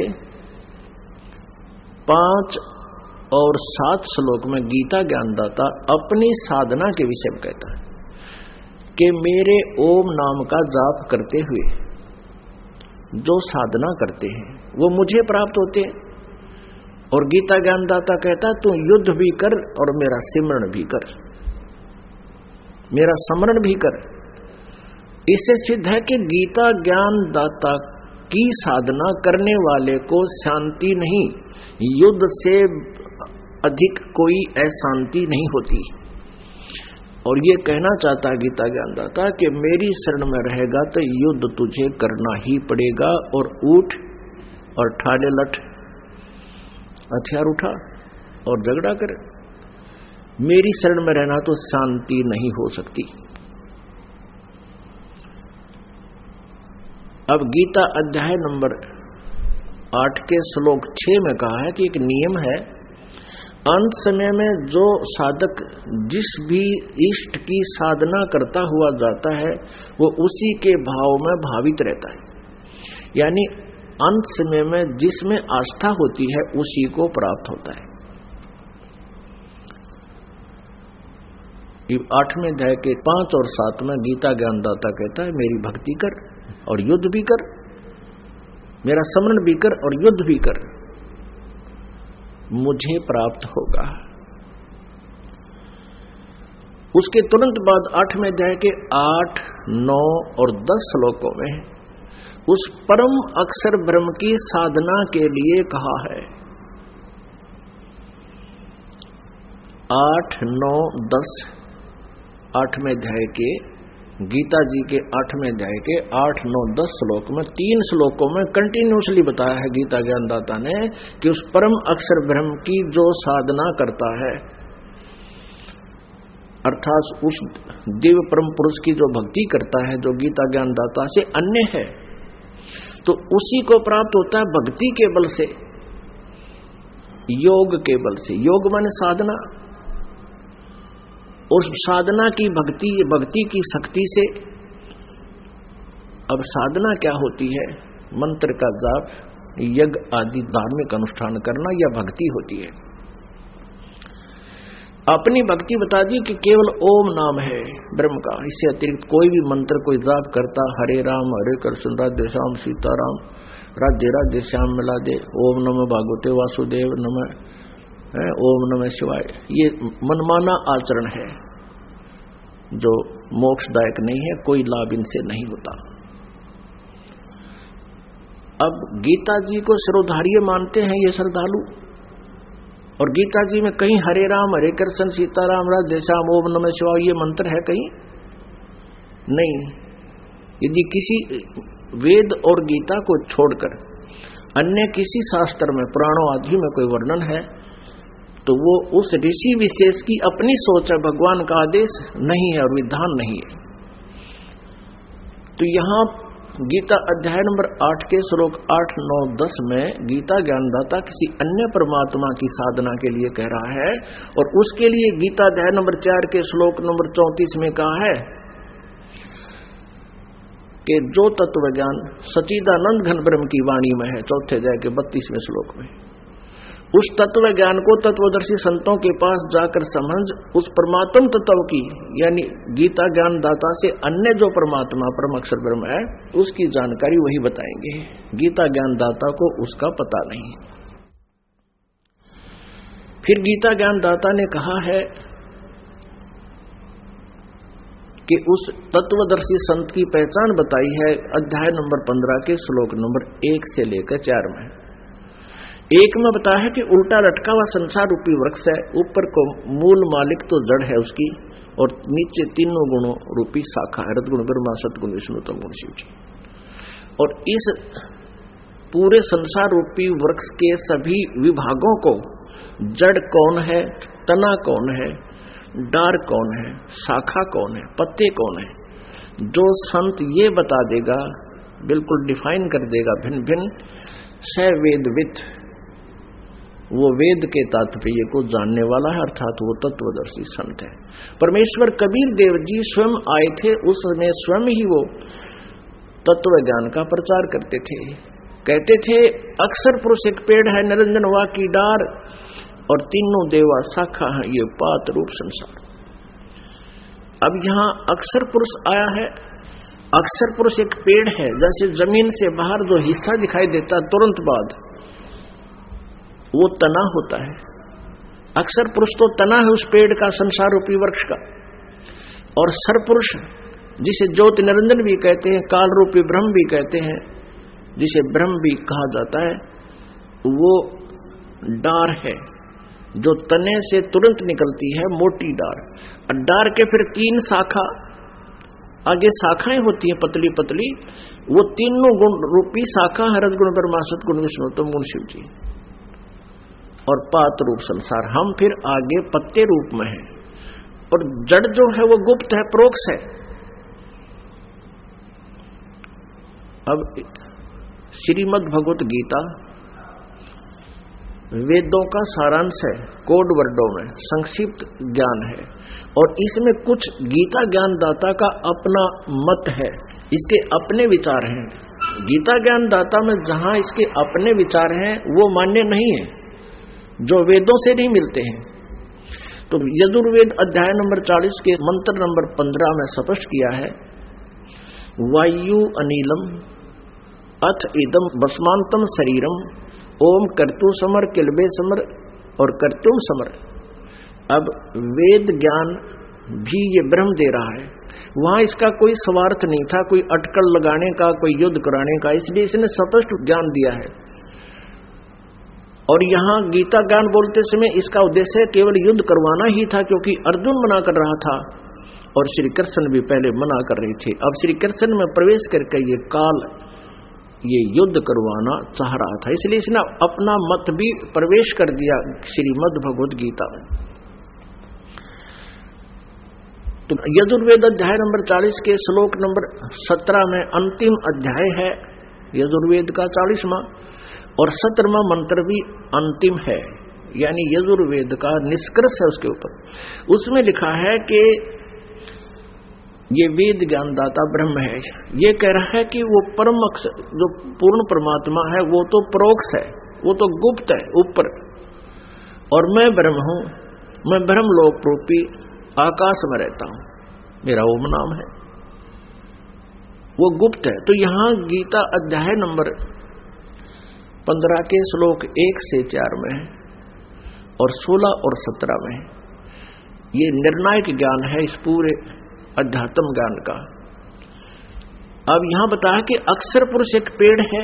पांच और सात श्लोक में गीता ज्ञानदाता अपनी साधना के विषय में कहता है कि मेरे ओम नाम का जाप करते हुए जो साधना करते हैं वो मुझे प्राप्त होते हैं। और गीता ज्ञानदाता कहता है तू युद्ध भी कर और मेरा सिमरण भी कर, मेरा स्मरण भी कर। इससे सिद्ध है कि गीता ज्ञानदाता की साधना करने वाले को शांति नहीं, युद्ध से अधिक कोई अशांति नहीं होती। और ये कहना चाहता है गीता ज्ञानदाता कि मेरी शरण में रहेगा तो युद्ध तुझे करना ही पड़ेगा। और उठ और ठाड़े लठ, हथियार उठा और झगड़ा कर। मेरी शरण में रहना तो शांति नहीं हो सकती। अब गीता अध्याय नंबर आठ के श्लोक छह में कहा है कि एक नियम है, अंत समय में जो साधक जिस भी इष्ट की साधना करता हुआ जाता है वो उसी के भाव में भावित रहता है। यानी अंत समय में जिसमें आस्था होती है उसी को प्राप्त होता है। आठवें अध्याय के पांच और सात में गीता ज्ञानदाता कहता है मेरी भक्ति कर और युद्ध भी कर, मेरा स्मरण भी कर और युद्ध भी कर, मुझे प्राप्त होगा। उसके तुरंत बाद आठवें अध्याय के आठ, नौ और दस श्लोकों में उस परम अक्षर ब्रह्म की साधना के लिए कहा है। आठ, नौ, दस, आठवें अध्याय के गीता जी के आठवें अध्याय के आठ, नौ, दस श्लोक में तीन श्लोकों में कंटिन्यूसली बताया है गीता ज्ञानदाता ने कि उस परम अक्षर ब्रह्म की जो साधना करता है, अर्थात उस दिव्य परम पुरुष की जो भक्ति करता है जो गीता ज्ञानदाता से अन्य है, तो उसी को प्राप्त होता है भक्ति के बल से, योग के बल से। योग माने साधना। उस साधना की भक्ति, भक्ति की शक्ति से। अब साधना क्या होती है? मंत्र का जाप, यज्ञ आदि धार्मिक अनुष्ठान करना, यह भक्ति होती है। अपनी भक्ति बता दी कि केवल ओम नाम है ब्रह्म का, इससे अतिरिक्त कोई भी मंत्र कोई जाप करता, हरे राम हरे कृष्ण राधे श्याम सीताराम राधे राधे श्याम मिला दे, ओम नमः भागवते वासुदेव नमः, ओम नमः शिवाय, ये मनमाना आचरण है जो मोक्षदायक नहीं है, कोई लाभ इनसे नहीं होता। अब गीता जी को सिरोधार्य मानते हैं ये श्रद्धालु, और गीता जी में कहीं हरे राम हरे कृष्ण सीताराम राधे श्याम ओम नमः शिवाय ये मंत्र है कहीं नहीं। यदि किसी वेद और गीता को छोड़कर अन्य किसी शास्त्र में, पुराणों आदि में कोई वर्णन है तो वो उस ऋषि विशेष की अपनी सोच है, भगवान का आदेश नहीं है और विधान नहीं है। तो यहां गीता अध्याय नंबर आठ के श्लोक आठ, नौ, दस में गीता ज्ञानदाता किसी अन्य परमात्मा की साधना के लिए कह रहा है, और उसके लिए गीता अध्याय नंबर चार के श्लोक नंबर चौंतीस में कहा है कि जो तत्व ज्ञान सच्चिदानंद घन ब्रह्म की वाणी में है, चौथे अध्याय के बत्तीसवें श्लोक में, उस तत्व ज्ञान को तत्वदर्शी संतों के पास जाकर समझ उस परमात्म तत्व की, यानी गीता ज्ञान दाता से अन्य जो परमात्मा परम अक्षर ब्रह्म है उसकी जानकारी वही बताएंगे। गीता ज्ञान दाता को उसका पता नहीं। फिर गीता ज्ञान दाता ने कहा है कि उस तत्वदर्शी संत की पहचान बताई है अध्याय नंबर पंद्रह के श्लोक नंबर एक से लेकर चार में। एक में बताया है कि उल्टा लटका हुआ संसार रूपी वृक्ष है, ऊपर को मूल मालिक तो जड़ है उसकी, और नीचे तीनों गुणों रूपी शाखा है, रजगुण ब्रह्मा सतगुण विष्णु तमगुण शिव जी। और इस पूरे संसार रूपी वृक्ष के सभी विभागों को, जड़ कौन है, तना कौन है, डार कौन है, शाखा कौन है, पत्ते कौन है, जो संत ये बता देगा, बिल्कुल डिफाइन कर देगा भिन्न भिन्न, स वेदवित, वो वेद के तात्पर्य को जानने वाला है, अर्थात वो तत्वदर्शी संत है। परमेश्वर कबीर देव जी स्वयं आए थे, उस समय स्वयं ही वो तत्व ज्ञान का प्रचार करते थे। कहते थे अक्षर पुरुष एक पेड़ है, निरंजन वा की डार, और तीनों देवा शाखा है, ये पात रूप संसार। अब यहां अक्षर पुरुष आया है। अक्षर पुरुष एक पेड़ है, जैसे जमीन से बाहर जो हिस्सा दिखाई देता तुरंत बाद वो तना होता है। अक्षर पुरुष तो तना है उस पेड़ का, संसार रूपी वृक्ष का। और सर पुरुष जिसे ज्योति निरंजन भी कहते हैं, काल रूपी ब्रह्म भी कहते हैं, जिसे ब्रह्म भी कहा जाता है, वो डार है जो तने से तुरंत निकलती है, मोटी डार। और डार के फिर तीन शाखा, आगे शाखाएं होती है पतली पतली, वो तीनों गुण रूपी शाखा है, रजगुण ब्रह्मा सतगुण विष्णुतम गुण शिव जी, और पात रूप संसार। हम फिर आगे पत्ते रूप में हैं, और जड़ जो है वो गुप्त है, प्रोक्ष है। अब श्रीमद् भगवत गीता वेदों का सारांश है, कोड वर्डों में संक्षिप्त ज्ञान है, और इसमें कुछ गीता ज्ञान दाता का अपना मत है, इसके अपने विचार हैं। गीता ज्ञान दाता में जहां इसके अपने विचार हैं वो मान्य नहीं है, जो वेदों से नहीं मिलते हैं। तो यजुर्वेद अध्याय नंबर चालीस के मंत्र नंबर पंद्रह में स्पष्ट किया है, वायु अनिलम अथ इदम भस्मांतम शरीरम ओम कर्तु समर किलबे समर और कर्तुम समर। अब वेद ज्ञान भी ये ब्रह्म दे रहा है, वहां इसका कोई स्वार्थ नहीं था, कोई अटकल लगाने का, कोई युद्ध कराने का, इसलिए इसने स्पष्ट ज्ञान दिया है। और यहां गीता ज्ञान बोलते समय इसका उद्देश्य केवल युद्ध करवाना ही था, क्योंकि अर्जुन मना कर रहा था और श्री कृष्ण भी पहले मना कर रहे थे। अब श्री कृष्ण में प्रवेश करके ये काल ये युद्ध करवाना चाह रहा था, इसलिए इसने अपना मत भी प्रवेश कर दिया श्रीमद् भगवद गीता में। तो यजुर्वेद अध्याय नंबर चालीस के श्लोक नंबर सत्रह में अंतिम अध्याय है यजुर्वेद का चालीसवां, और सत्रहवां मंत्र भी अंतिम है, यानी यजुर्वेद का निष्कर्ष है उसके ऊपर। उसमें लिखा है कि ये वेद ज्ञानदाता ब्रह्म है, ये कह रहा है कि वो परम अक्षर जो पूर्ण परमात्मा है वो तो परोक्ष है, वो तो गुप्त है ऊपर, और मैं ब्रह्म हूं, मैं ब्रह्म लोक रूपी आकाश में रहता हूं, मेरा ओम नाम है, वो गुप्त है। तो यहां गीता अध्याय नंबर पंद्रह के श्लोक एक से चार में और सोलह और सत्रह में ये निर्णायक ज्ञान है इस पूरे अध्यात्म ज्ञान का। अब यहां बताया कि अक्षर पुरुष एक पेड़ है,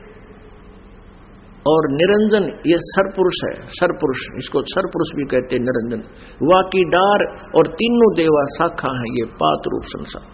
और निरंजन ये सर पुरुष है, सर पुरुष, इसको सर पुरुष भी कहते हैं निरंजन, वा की डार और तीनों देवा शाखा है, ये पात रूप संसार।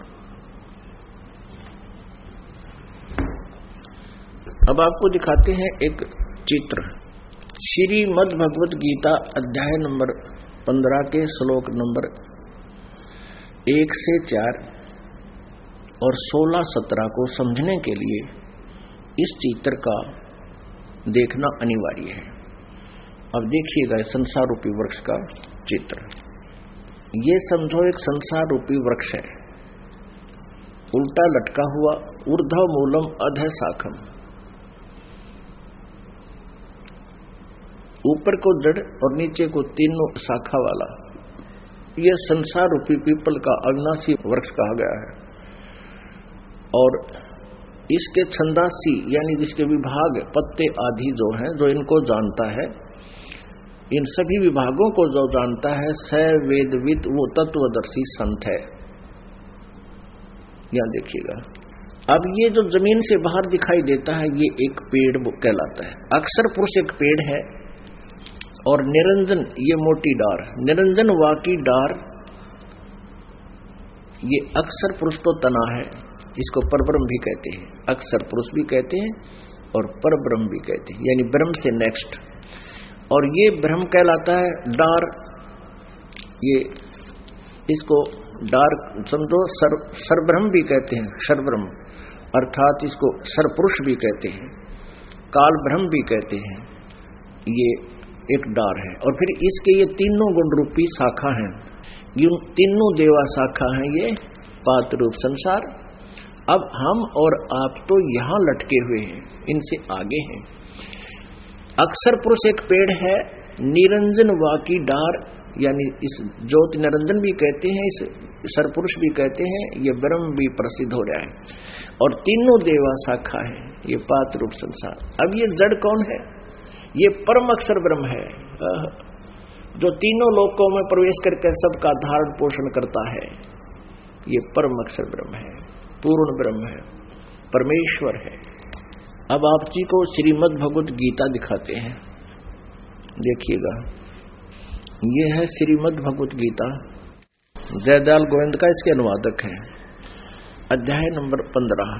अब आपको दिखाते हैं एक चित्र, श्रीमद् भगवत गीता अध्याय नंबर पंद्रह के श्लोक नंबर एक से चार और सोलह सत्रह को समझने के लिए इस चित्र का देखना अनिवार्य है। अब देखिएगा संसार रूपी वृक्ष का चित्र। ये समझो एक संसार रूपी वृक्ष है, उल्टा लटका हुआ, ऊर्ध्व मूलम अधः शाखम, ऊपर को जड़ और नीचे को तीनों शाखा वाला यह संसार रूपी पीपल का अविनाशी वृक्ष कहा गया है। और इसके छंदासी यानी जिसके विभाग पत्ते आदि जो हैं, जो इनको जानता है, इन सभी विभागों को जो जानता है, स वेदविद, वो तत्वदर्शी संत है। यहां देखिएगा, अब ये जो जमीन से बाहर दिखाई देता है ये एक पेड़ कहलाता है। अक्षर पुरुष एक पेड़ है, और निरंजन ये मोटी डार, निरंजन वा की डार, ये अक्षर पुरुष तो तना है, इसको परब्रह्म भी कहते हैं, अक्षर पुरुष भी कहते हैं और परब्रह्म भी कहते हैं, यानी ब्रह्म से नेक्स्ट। और ये ब्रह्म कहलाता है डार, ये इसको डार समझो, सर सरब्रह्म भी कहते हैं, सरब्रह्म अर्थात इसको सरपुरुष भी कहते हैं, काल ब्रह्म भी कहते हैं, ये एक डार है। और फिर इसके ये तीनों गुण रूपी शाखा हैं, ये तीनों देवा शाखा हैं, ये पात रूप संसार। अब हम और आप तो यहां लटके हुए हैं, इनसे आगे हैं। अक्षर पुरुष एक पेड़ है, निरंजन वाकी डार, यानी इस ज्योति निरंजन भी कहते हैं, इस सरपुरुष भी कहते हैं, ये ब्रह्म भी प्रसिद्ध हो रहा है। और तीनों देवा शाखा है, ये पात रूप संसार। अब ये जड़ कौन है? ये परम अक्षर ब्रह्म है, जो तीनों लोकों में प्रवेश करके सबका धारण पोषण करता है। ये परम अक्षर ब्रह्म है, पूर्ण ब्रह्म है, परमेश्वर है। अब आप जी को श्रीमद् भगवत गीता दिखाते हैं, देखिएगा। ये है श्रीमद् भगवत गीता, जयदयाल गोविंद का इसके अनुवादक है। अध्याय नंबर पंद्रह,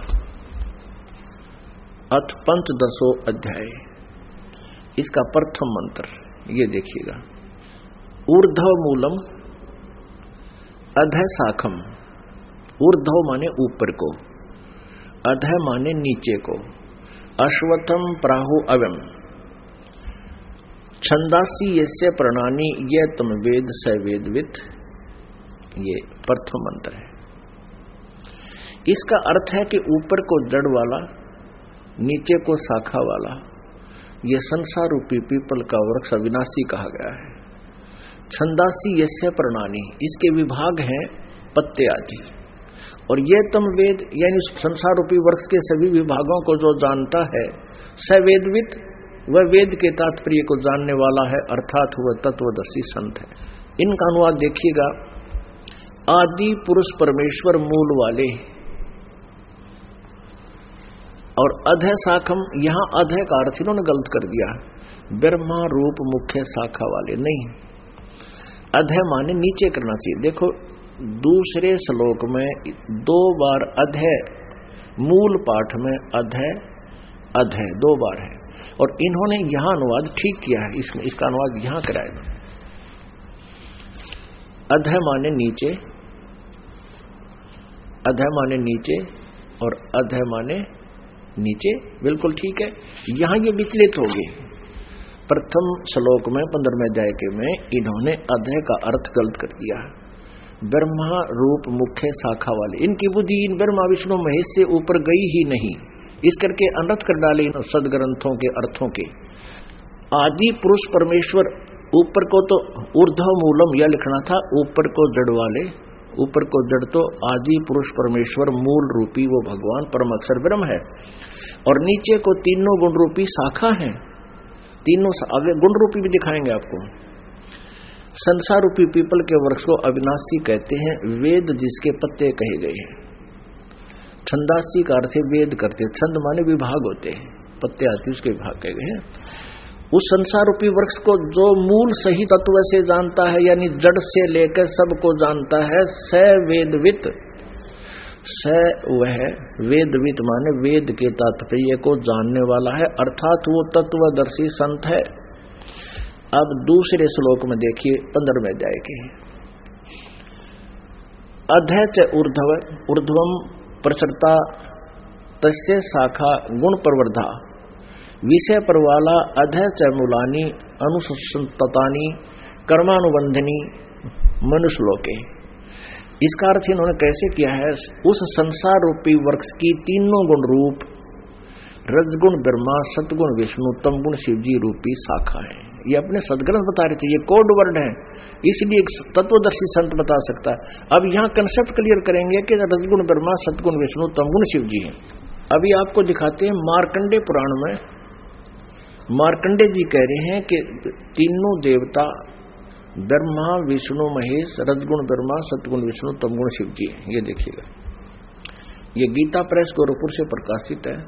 अथ पंचदशो अध्याय, इसका प्रथम मंत्र ये देखिएगा। ऊर्ध्व मूलम अधः शाखम, ऊर्ध्व माने ऊपर को, अधः माने नीचे को, अश्वत्थम प्राहु अवम, छंदासी यस्य प्रणानी ये तम वेद स वेदवित, ये प्रथम मंत्र है। इसका अर्थ है कि ऊपर को जड़ वाला, नीचे को शाखा वाला, ये संसार रूपी पीपल का वृक्ष अविनाशी कहा गया है। छंदासी यस्य प्रणानी, इसके विभाग हैं पत्ते आदि। और ये तम वेद, यानी संसार रूपी वृक्ष के सभी विभागों को जो जानता है, स वेदवित, वह वेद के तात्पर्य को जानने वाला है, अर्थात वह तत्वदर्शी संत है। इनका अनुवाद देखिएगा। आदि पुरुष परमेश्वर मूल वाले, और अधः शाखम, यहां अधः का अर्थ इन्होंने गलत कर दिया, ब्रह्मा रूप मुख्य शाखा वाले नहीं, अधः माने नीचे करना चाहिए। देखो दूसरे श्लोक में दो बार अधः, मूल पाठ में अधः अधः दो बार है, और इन्होंने यहां अनुवाद ठीक किया है, इसमें इसका अनुवाद यहां कराया। अधः माने नीचे, अधः माने नीचे, और अधः माने नीचे, बिल्कुल ठीक है। यहां ये विचलित हो गए। प्रथम श्लोक में पंद्रहवें अध्याय के में इन्होंने अधः का अर्थ गलत कर दिया। ब्रह्मा रूप मुख्य शाखा वाले, इनकी बुद्धि इन ब्रह्मा विष्णु महेश से ऊपर गई ही नहीं, इस करके अनर्थ कर डाले इन सदग्रंथों के अर्थों के। आदि पुरुष परमेश्वर, ऊपर को तो ऊर्ध्व मूलम यह लिखना था, ऊपर को जड़ वाले, ऊपर को जड़ तो आदि पुरुष परमेश्वर मूल रूपी वो भगवान परम अक्षर ब्रह्म है, और नीचे को तीनों गुण रूपी शाखा है। तीनों आगे गुण रूपी भी दिखाएंगे आपको। संसार रूपी पीपल के वृक्ष को अविनाशी कहते हैं, वेद जिसके पत्ते कहे गए हैं। छंदासी का अर्थ वेद करते, छंद माने विभाग होते हैं, पत्ते आते उसके विभाग कहे गए हैं। उस संसार रूपी वृक्ष को जो मूल सही तत्व से जानता है, यानी जड़ से लेकर सबको जानता है, स वेदवित, स वह वेदवित माने वेद के तात्पर्य को जानने वाला है, अर्थात वो तत्वदर्शी संत है। अब दूसरे श्लोक में देखिए पंद्रहवें अध्याय के, अधः च ऊर्ध्व, ऊर्ध्वम प्रचरता तस्य शाखा गुण प्रवर्धा, विषय परवाला अधः च मूलानी अनुसंततानी कर्मानुबंधनी मनुश्लोके। इसका अर्थ इन्होंने कैसे किया है? उस संसार रूपी वृक्ष की तीनों गुण रूप रजगुण ब्रह्मा, सतगुण विष्णु, तमगुण शिवजी रूपी शाखा है। ये अपने सदग्रंथ बता रहे थे, ये कोड वर्ड है, इसलिए एक तत्वदर्शी संत बता सकता है। अब यहाँ कंसेप्ट क्लियर करेंगे कि रजगुण ब्रह्मा, सतगुण विष्णु, तमगुण शिवजी है। अभी आपको दिखाते हैं मार्कंडे पुराण में, मार्कंडे जी कह रहे हैं कि तीनों देवता ब्रह्मा विष्णु महेश, रजगुण ब्रह्मा, सतगुण विष्णु, तमगुण शिवजी है। ये देखिएगा, ये गीता प्रेस गोरखपुर से प्रकाशित है,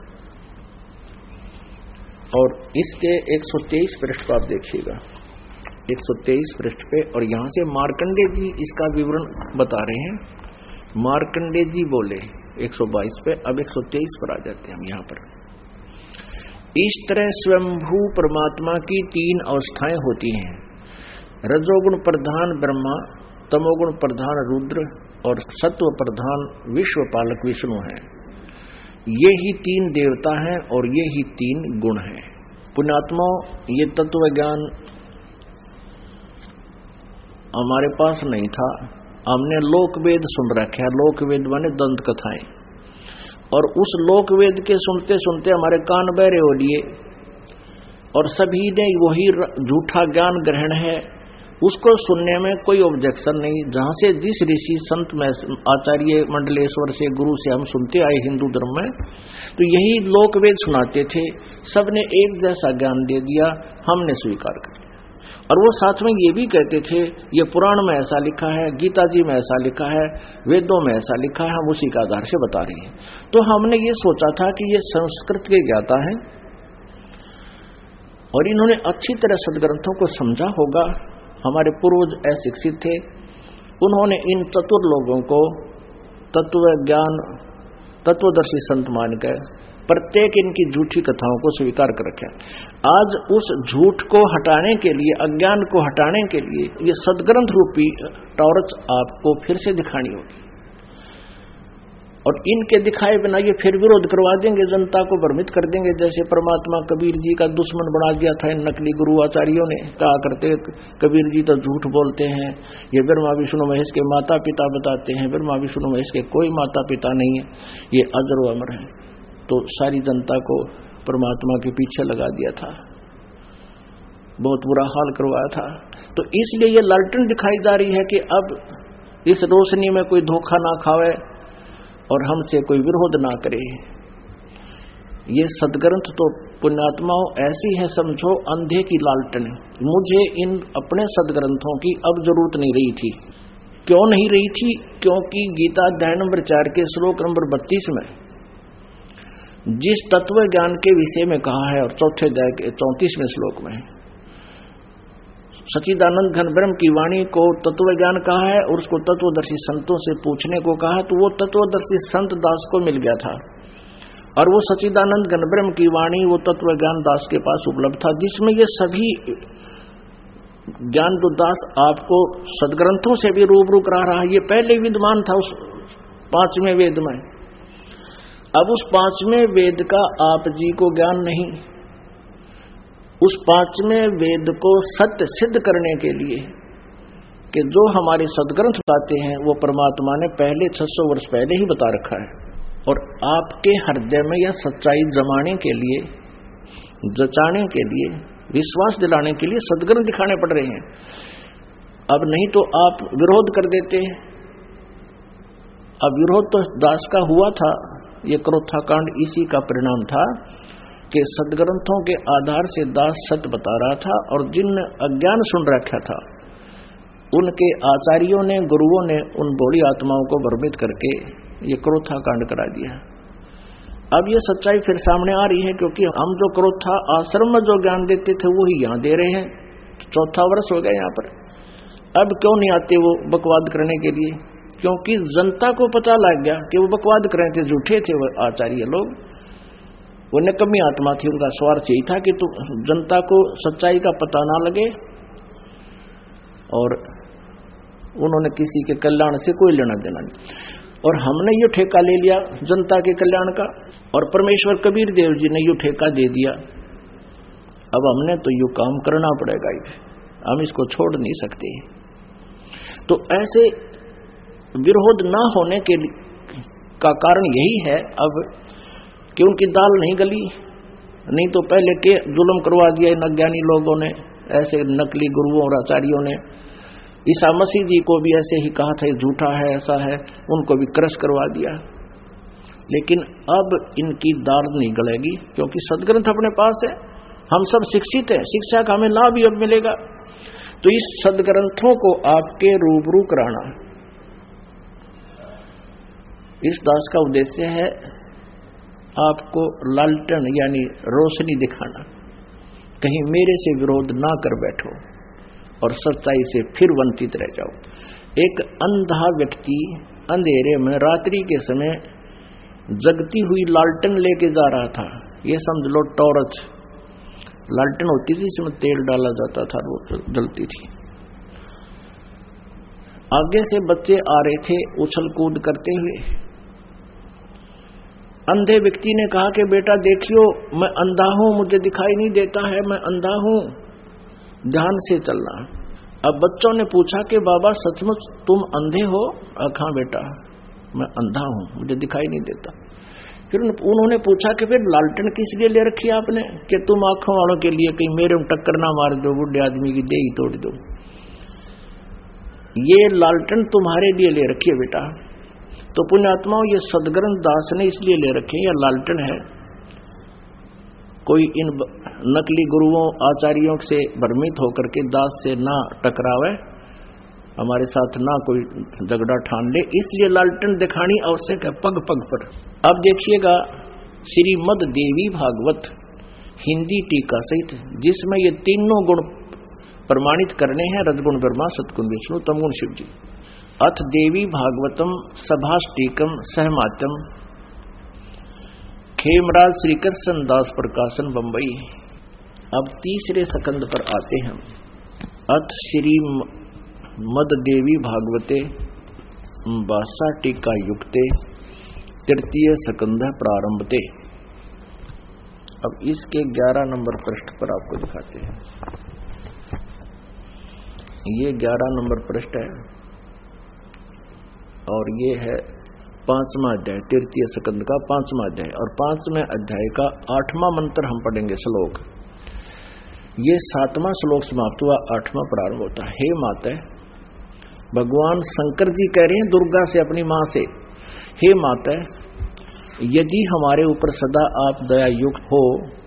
और इसके एक सौ तेईस पृष्ठ पर आप देखिएगा, एक सौ तेईस पृष्ठ पे, और यहां से मार्कंडे जी इसका विवरण बता रहे हैं। मार्कंडे जी बोले, एक सौ बाईस पे, अब एक सौ तेईस पर आ जाते हैं हम यहाँ पर। इस तरह स्वयंभू परमात्मा की तीन अवस्थाएं होती हैं, रजोगुण प्रधान ब्रह्मा, तमोगुण प्रधान रुद्र और सत्व प्रधान विश्वपालक विष्णु हैं। ये ही तीन देवता हैं और ये ही तीन गुण हैं। पुण्यात्माओं, ये तत्व ज्ञान हमारे पास नहीं था, हमने लोकवेद सुन रखे हैं। लोकवेद माने दंत कथाएं, और उस लोकवेद के सुनते सुनते हमारे कान बहरे हो लिए और सभी ने वही झूठा ज्ञान ग्रहण है, उसको सुनने में कोई ऑब्जेक्शन नहीं। जहां से जिस ऋषि संत में आचार्य मंडलेश्वर से गुरु से हम सुनते आए हिंदू धर्म में, तो यही लोकवेद सुनाते थे, सबने एक जैसा ज्ञान दे दिया, हमने स्वीकार कर लिया। और वो साथ में ये भी कहते थे ये पुराण में ऐसा लिखा है, गीता जी में ऐसा लिखा है, वेदों में ऐसा लिखा है, हम उसी के आधार से बता रहे हैं। तो हमने ये सोचा था कि ये संस्कृत के ज्ञाता हैं और इन्होंने अच्छी तरह सदग्रंथों को समझा होगा। हमारे पूर्वज अशिक्षित थे, उन्होंने इन चतुर लोगों को तत्व ज्ञान तत्वदर्शी संत मानकर प्रत्येक इनकी झूठी कथाओं को स्वीकार कर रखा। आज उस झूठ को हटाने के लिए, अज्ञान को हटाने के लिए ये सदग्रंथ रूपी टॉर्च आपको फिर से दिखानी होगी, और इनके दिखाए बिना ये फिर विरोध करवा देंगे, जनता को भ्रमित कर देंगे। जैसे परमात्मा कबीर जी का दुश्मन बना दिया था इन नकली गुरु आचार्यों ने, कहा करते कबीर जी तो झूठ बोलते हैं, ये ब्रह्मा विष्णु महेश के माता पिता बताते हैं। ब्रह्मा विष्णु महेश के कोई माता पिता नहीं है, ये अजर व अमर है। तो सारी जनता को परमात्मा के पीछे लगा दिया था, बहुत बुरा हाल करवाया था। तो इसलिए ये लालटेन दिखाई जा रही है कि अब इस रोशनी में कोई धोखा ना खावे और हमसे कोई विरोध ना करे। ये सदग्रंथ तो पुण्यात्माओं ऐसी है, समझो अंधे की लालटेन। मुझे इन अपने सदग्रंथों की अब जरूरत नहीं रही थी। क्यों नहीं रही थी? क्योंकि गीता अध्याय नंबर चार के श्लोक नंबर बत्तीस में जिस तत्व ज्ञान के विषय में कहा है, और चौथे अध्याय के चौंतीसवें श्लोक में सच्चिदानंद घन ब्रह्म की वाणी को तत्व ज्ञान कहा है और उसको तत्वदर्शी संतों से पूछने को कहा है। तो वो तत्वदर्शी संत दास को मिल गया था, और वो सच्चिदानंद घन ब्रह्म की वाणी वो तत्व ज्ञान दास के पास उपलब्ध था, जिसमें ये सभी ज्ञान तो दास आपको सदग्रंथों से भी रूबरू करा रहा है। ये पहले विद्यमान था उस पांचवें वेद में। अब उस पांचवें वेद का आप जी को ज्ञान नहीं, उस पांचवें वेद को सत्य सिद्ध करने के लिए कि जो हमारे सदग्रंथ बताते हैं वो परमात्मा ने पहले छह सौ वर्ष पहले ही बता रखा है, और आपके हृदय में यह सच्चाई जमाने के लिए, जचाने के लिए, विश्वास दिलाने के लिए सदग्रंथ दिखाने पड़ रहे हैं। अब नहीं तो आप विरोध कर देते। अब विरोध तो दास का हुआ था, ये क्रोथा कांड इसी का परिणाम था कि सदग्रंथों के आधार से दास सत्य बता रहा था, और जिन अज्ञान सुन रखा था उनके आचार्यों ने, गुरुओं ने उन भोली आत्माओं को भ्रमित करके ये क्रोथा कांड करा दिया। अब ये सच्चाई फिर सामने आ रही है, क्योंकि हम जो क्रोथा आश्रम में जो ज्ञान देते थे वो ही यहाँ दे रहे हैं। चौथा वर्ष हो गया यहाँ पर। अब क्यों नहीं आते वो बकवाद करने के लिए? क्योंकि जनता को पता लग गया कि वो बकवाद कर रहे थे, झूठे थे वो आचार्य लोग, वो निकम्मी आत्मा थी। उनका स्वार्थ यही था कि तो जनता को सच्चाई का पता ना लगे, और उन्होंने किसी के कल्याण से कोई लेना देना नहीं। और हमने ये ठेका ले लिया जनता के कल्याण का, और परमेश्वर कबीर देव जी ने ये ठेका दे दिया। अब हमने तो ये काम करना पड़ेगा, हम इसको छोड़ नहीं सकते। तो ऐसे विरोध ना होने के का कारण यही है अब कि उनकी दाल नहीं गली, नहीं तो पहले के जुल्म करवा दिया इन अज्ञानी लोगों ने, ऐसे नकली गुरुओं और आचार्यों ने। ईसा मसीह जी को भी ऐसे ही कहा था झूठा है, ऐसा है, उनको भी क्रश करवा दिया। लेकिन अब इनकी दाल नहीं गलेगी, क्योंकि सदग्रंथ अपने पास है, हम सब शिक्षित हैं, शिक्षा का हमें लाभ भी अब मिलेगा। तो इस सदग्रंथों को आपके रूबरू कराना इस दास का उद्देश्य है, आपको लालटेन यानी रोशनी दिखाना, कहीं मेरे से विरोध ना कर बैठो और सच्चाई से फिर वंचित रह जाओ। एक अंधा व्यक्ति अंधेरे में रात्रि के समय जगती हुई लालटेन लेके जा रहा था। ये समझ लो टॉर्च लालटेन होती थी, इसमें तेल डाला जाता था, वो जलती थी। आगे से बच्चे आ रहे थे उछल कूद करते हुए। अंधे व्यक्ति ने कहा कि बेटा देखियो, मैं अंधा हूं, मुझे दिखाई नहीं देता है, मैं अंधा हूं, ध्यान से चलना। अब बच्चों ने पूछा कि बाबा सचमुच तुम अंधे हो? हाँ बेटा मैं अंधा हूं, मुझे दिखाई नहीं देता। फिर उन्होंने पूछा कि फिर लालटेन किस लिए ले रखी आपने? कि तुम आंखों वालों के लिए कहीं मेरे में टक्कर ना मार दो, बुढ़े आदमी की देही तोड़ दो। ये लालटेन तुम्हारे लिए ले रखी है बेटा। तो पुण्यात्माओं, ये सदगुरु दास ने इसलिए ले रखे, यह लालटेन है, कोई इन नकली गुरुओं आचार्यों से भ्रमित होकर के दास से ना टकरावे, हमारे साथ ना कोई झगड़ा ठान ले, इसलिए लालटेन दिखानी आवश्यक है पग पग पर। अब देखिएगा श्रीमद देवी भागवत हिंदी टीका सहित, जिसमें ये तीनों गुण प्रमाणित करने हैं, रजगुण ब्रह्मा, सतगुण विष्णु, तमगुण शिव जी। अथ देवी भागवतम सभाष्टीकम सहमातम, खेमराज श्री कृष्ण दास प्रकाशन बंबई। अब तीसरे सकंद पर आते हैं। अथ श्री मद देवी भागवते बासा टीका युक्ते तृतीय सकंद प्रारंभते। अब इसके ग्यारह नंबर पृष्ठ पर आपको दिखाते हैं। ये ग्यारह नंबर पृष्ठ है और ये है पांचवा अध्याय, तृतीय सकंद का पांचवा अध्याय, और पांचवें अध्याय का आठवां मंत्र हम पढ़ेंगे श्लोक। ये सातवां श्लोक समाप्त हुआ, आठवां प्रारंभ होता है। हे माता, भगवान शंकर जी कह रहे हैं दुर्गा से, अपनी मां से, हे माता, यदि हमारे ऊपर सदा आप दया युक्त हो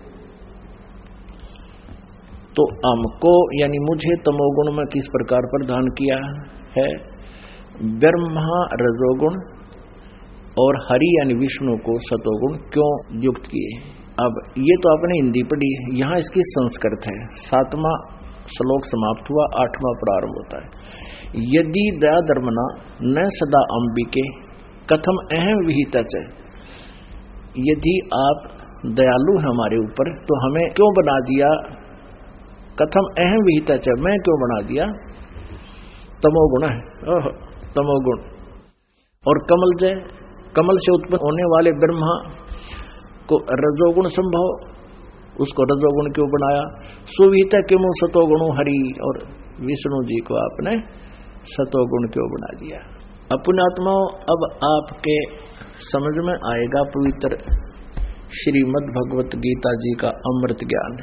तो हमको यानी मुझे तमोगुण में किस प्रकार प्रदान किया है, ब्रह्मा रजोगुण और हरि यानी विष्णु को सतोगुण क्यों युक्त किए। अब ये तो आपने हिंदी पढ़ी, यहाँ इसकी संस्कृत है। सातवां श्लोक समाप्त हुआ, आठवां प्रारंभ होता है। यदि दया धर्मना न सदा अंबिके कथम अहम विहिता च, यदि आप दयालु हैं हमारे ऊपर तो हमें क्यों बना दिया, कथम अहम विहिता च, मैं क्यों बना दिया, तमोगुण है, ओह तमोगुण। और कमल जय, कमल से उत्पन्न होने वाले ब्रह्मा को रजोगुण संभव, उसको रजोगुण क्यों बनाया। सुविहिता किमु सतोगुणु हरि, और विष्णु जी को आपने सतोगुण क्यों बना दिया। पुण्यात्माओं, अब आपके समझ में आएगा पवित्र श्रीमद् भगवत गीता जी का अमृत ज्ञान।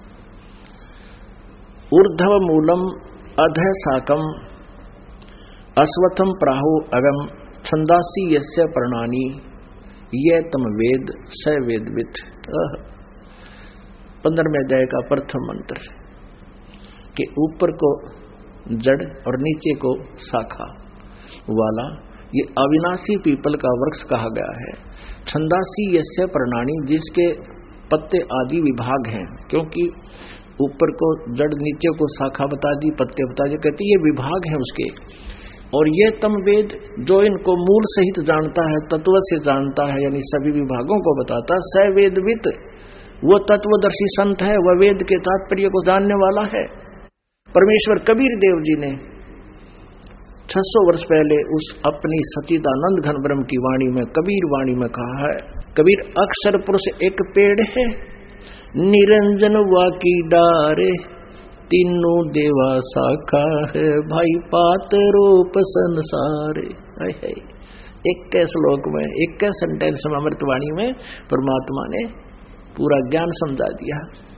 ऊर्ध्व मूलम अधः साकम अश्वत्थम प्राहु अगम छंदासी यस्य प्रणानी ये तम वेद स वेदवित। पंद्रहवें अध्याय का प्रथम मंत्र के ऊपर को जड़ और नीचे को शाखा वाला ये अविनाशी पीपल का वृक्ष कहा गया है। छंदासी यस्य प्रणानी, जिसके पत्ते आदि विभाग हैं, क्योंकि ऊपर को जड़ नीचे को शाखा बता दी, पत्ते बता दी, कहते ये विभाग हैं उसके। और ये तम वेद, जो इनको मूल सहित जानता है, तत्व से जानता है, यानी सभी विभागों को बताता है, स वेदवित, वो तत्वदर्शी संत है, वह वेद के तात्पर्य को जानने वाला है। परमेश्वर कबीर देव जी ने छह सौ वर्ष पहले उस अपनी सचिदानंद घन ब्रह्म की वाणी में, कबीर वाणी में कहा है, कबीर अक्षर पुरुष एक पेड़ है, निरंजन वाकी डारे, तीनों देवा शाखा है, भाई पात रूप संसारे। एक श्लोक में, एक सेंटेंस में, अमृतवाणी में परमात्मा ने पूरा ज्ञान समझा दिया।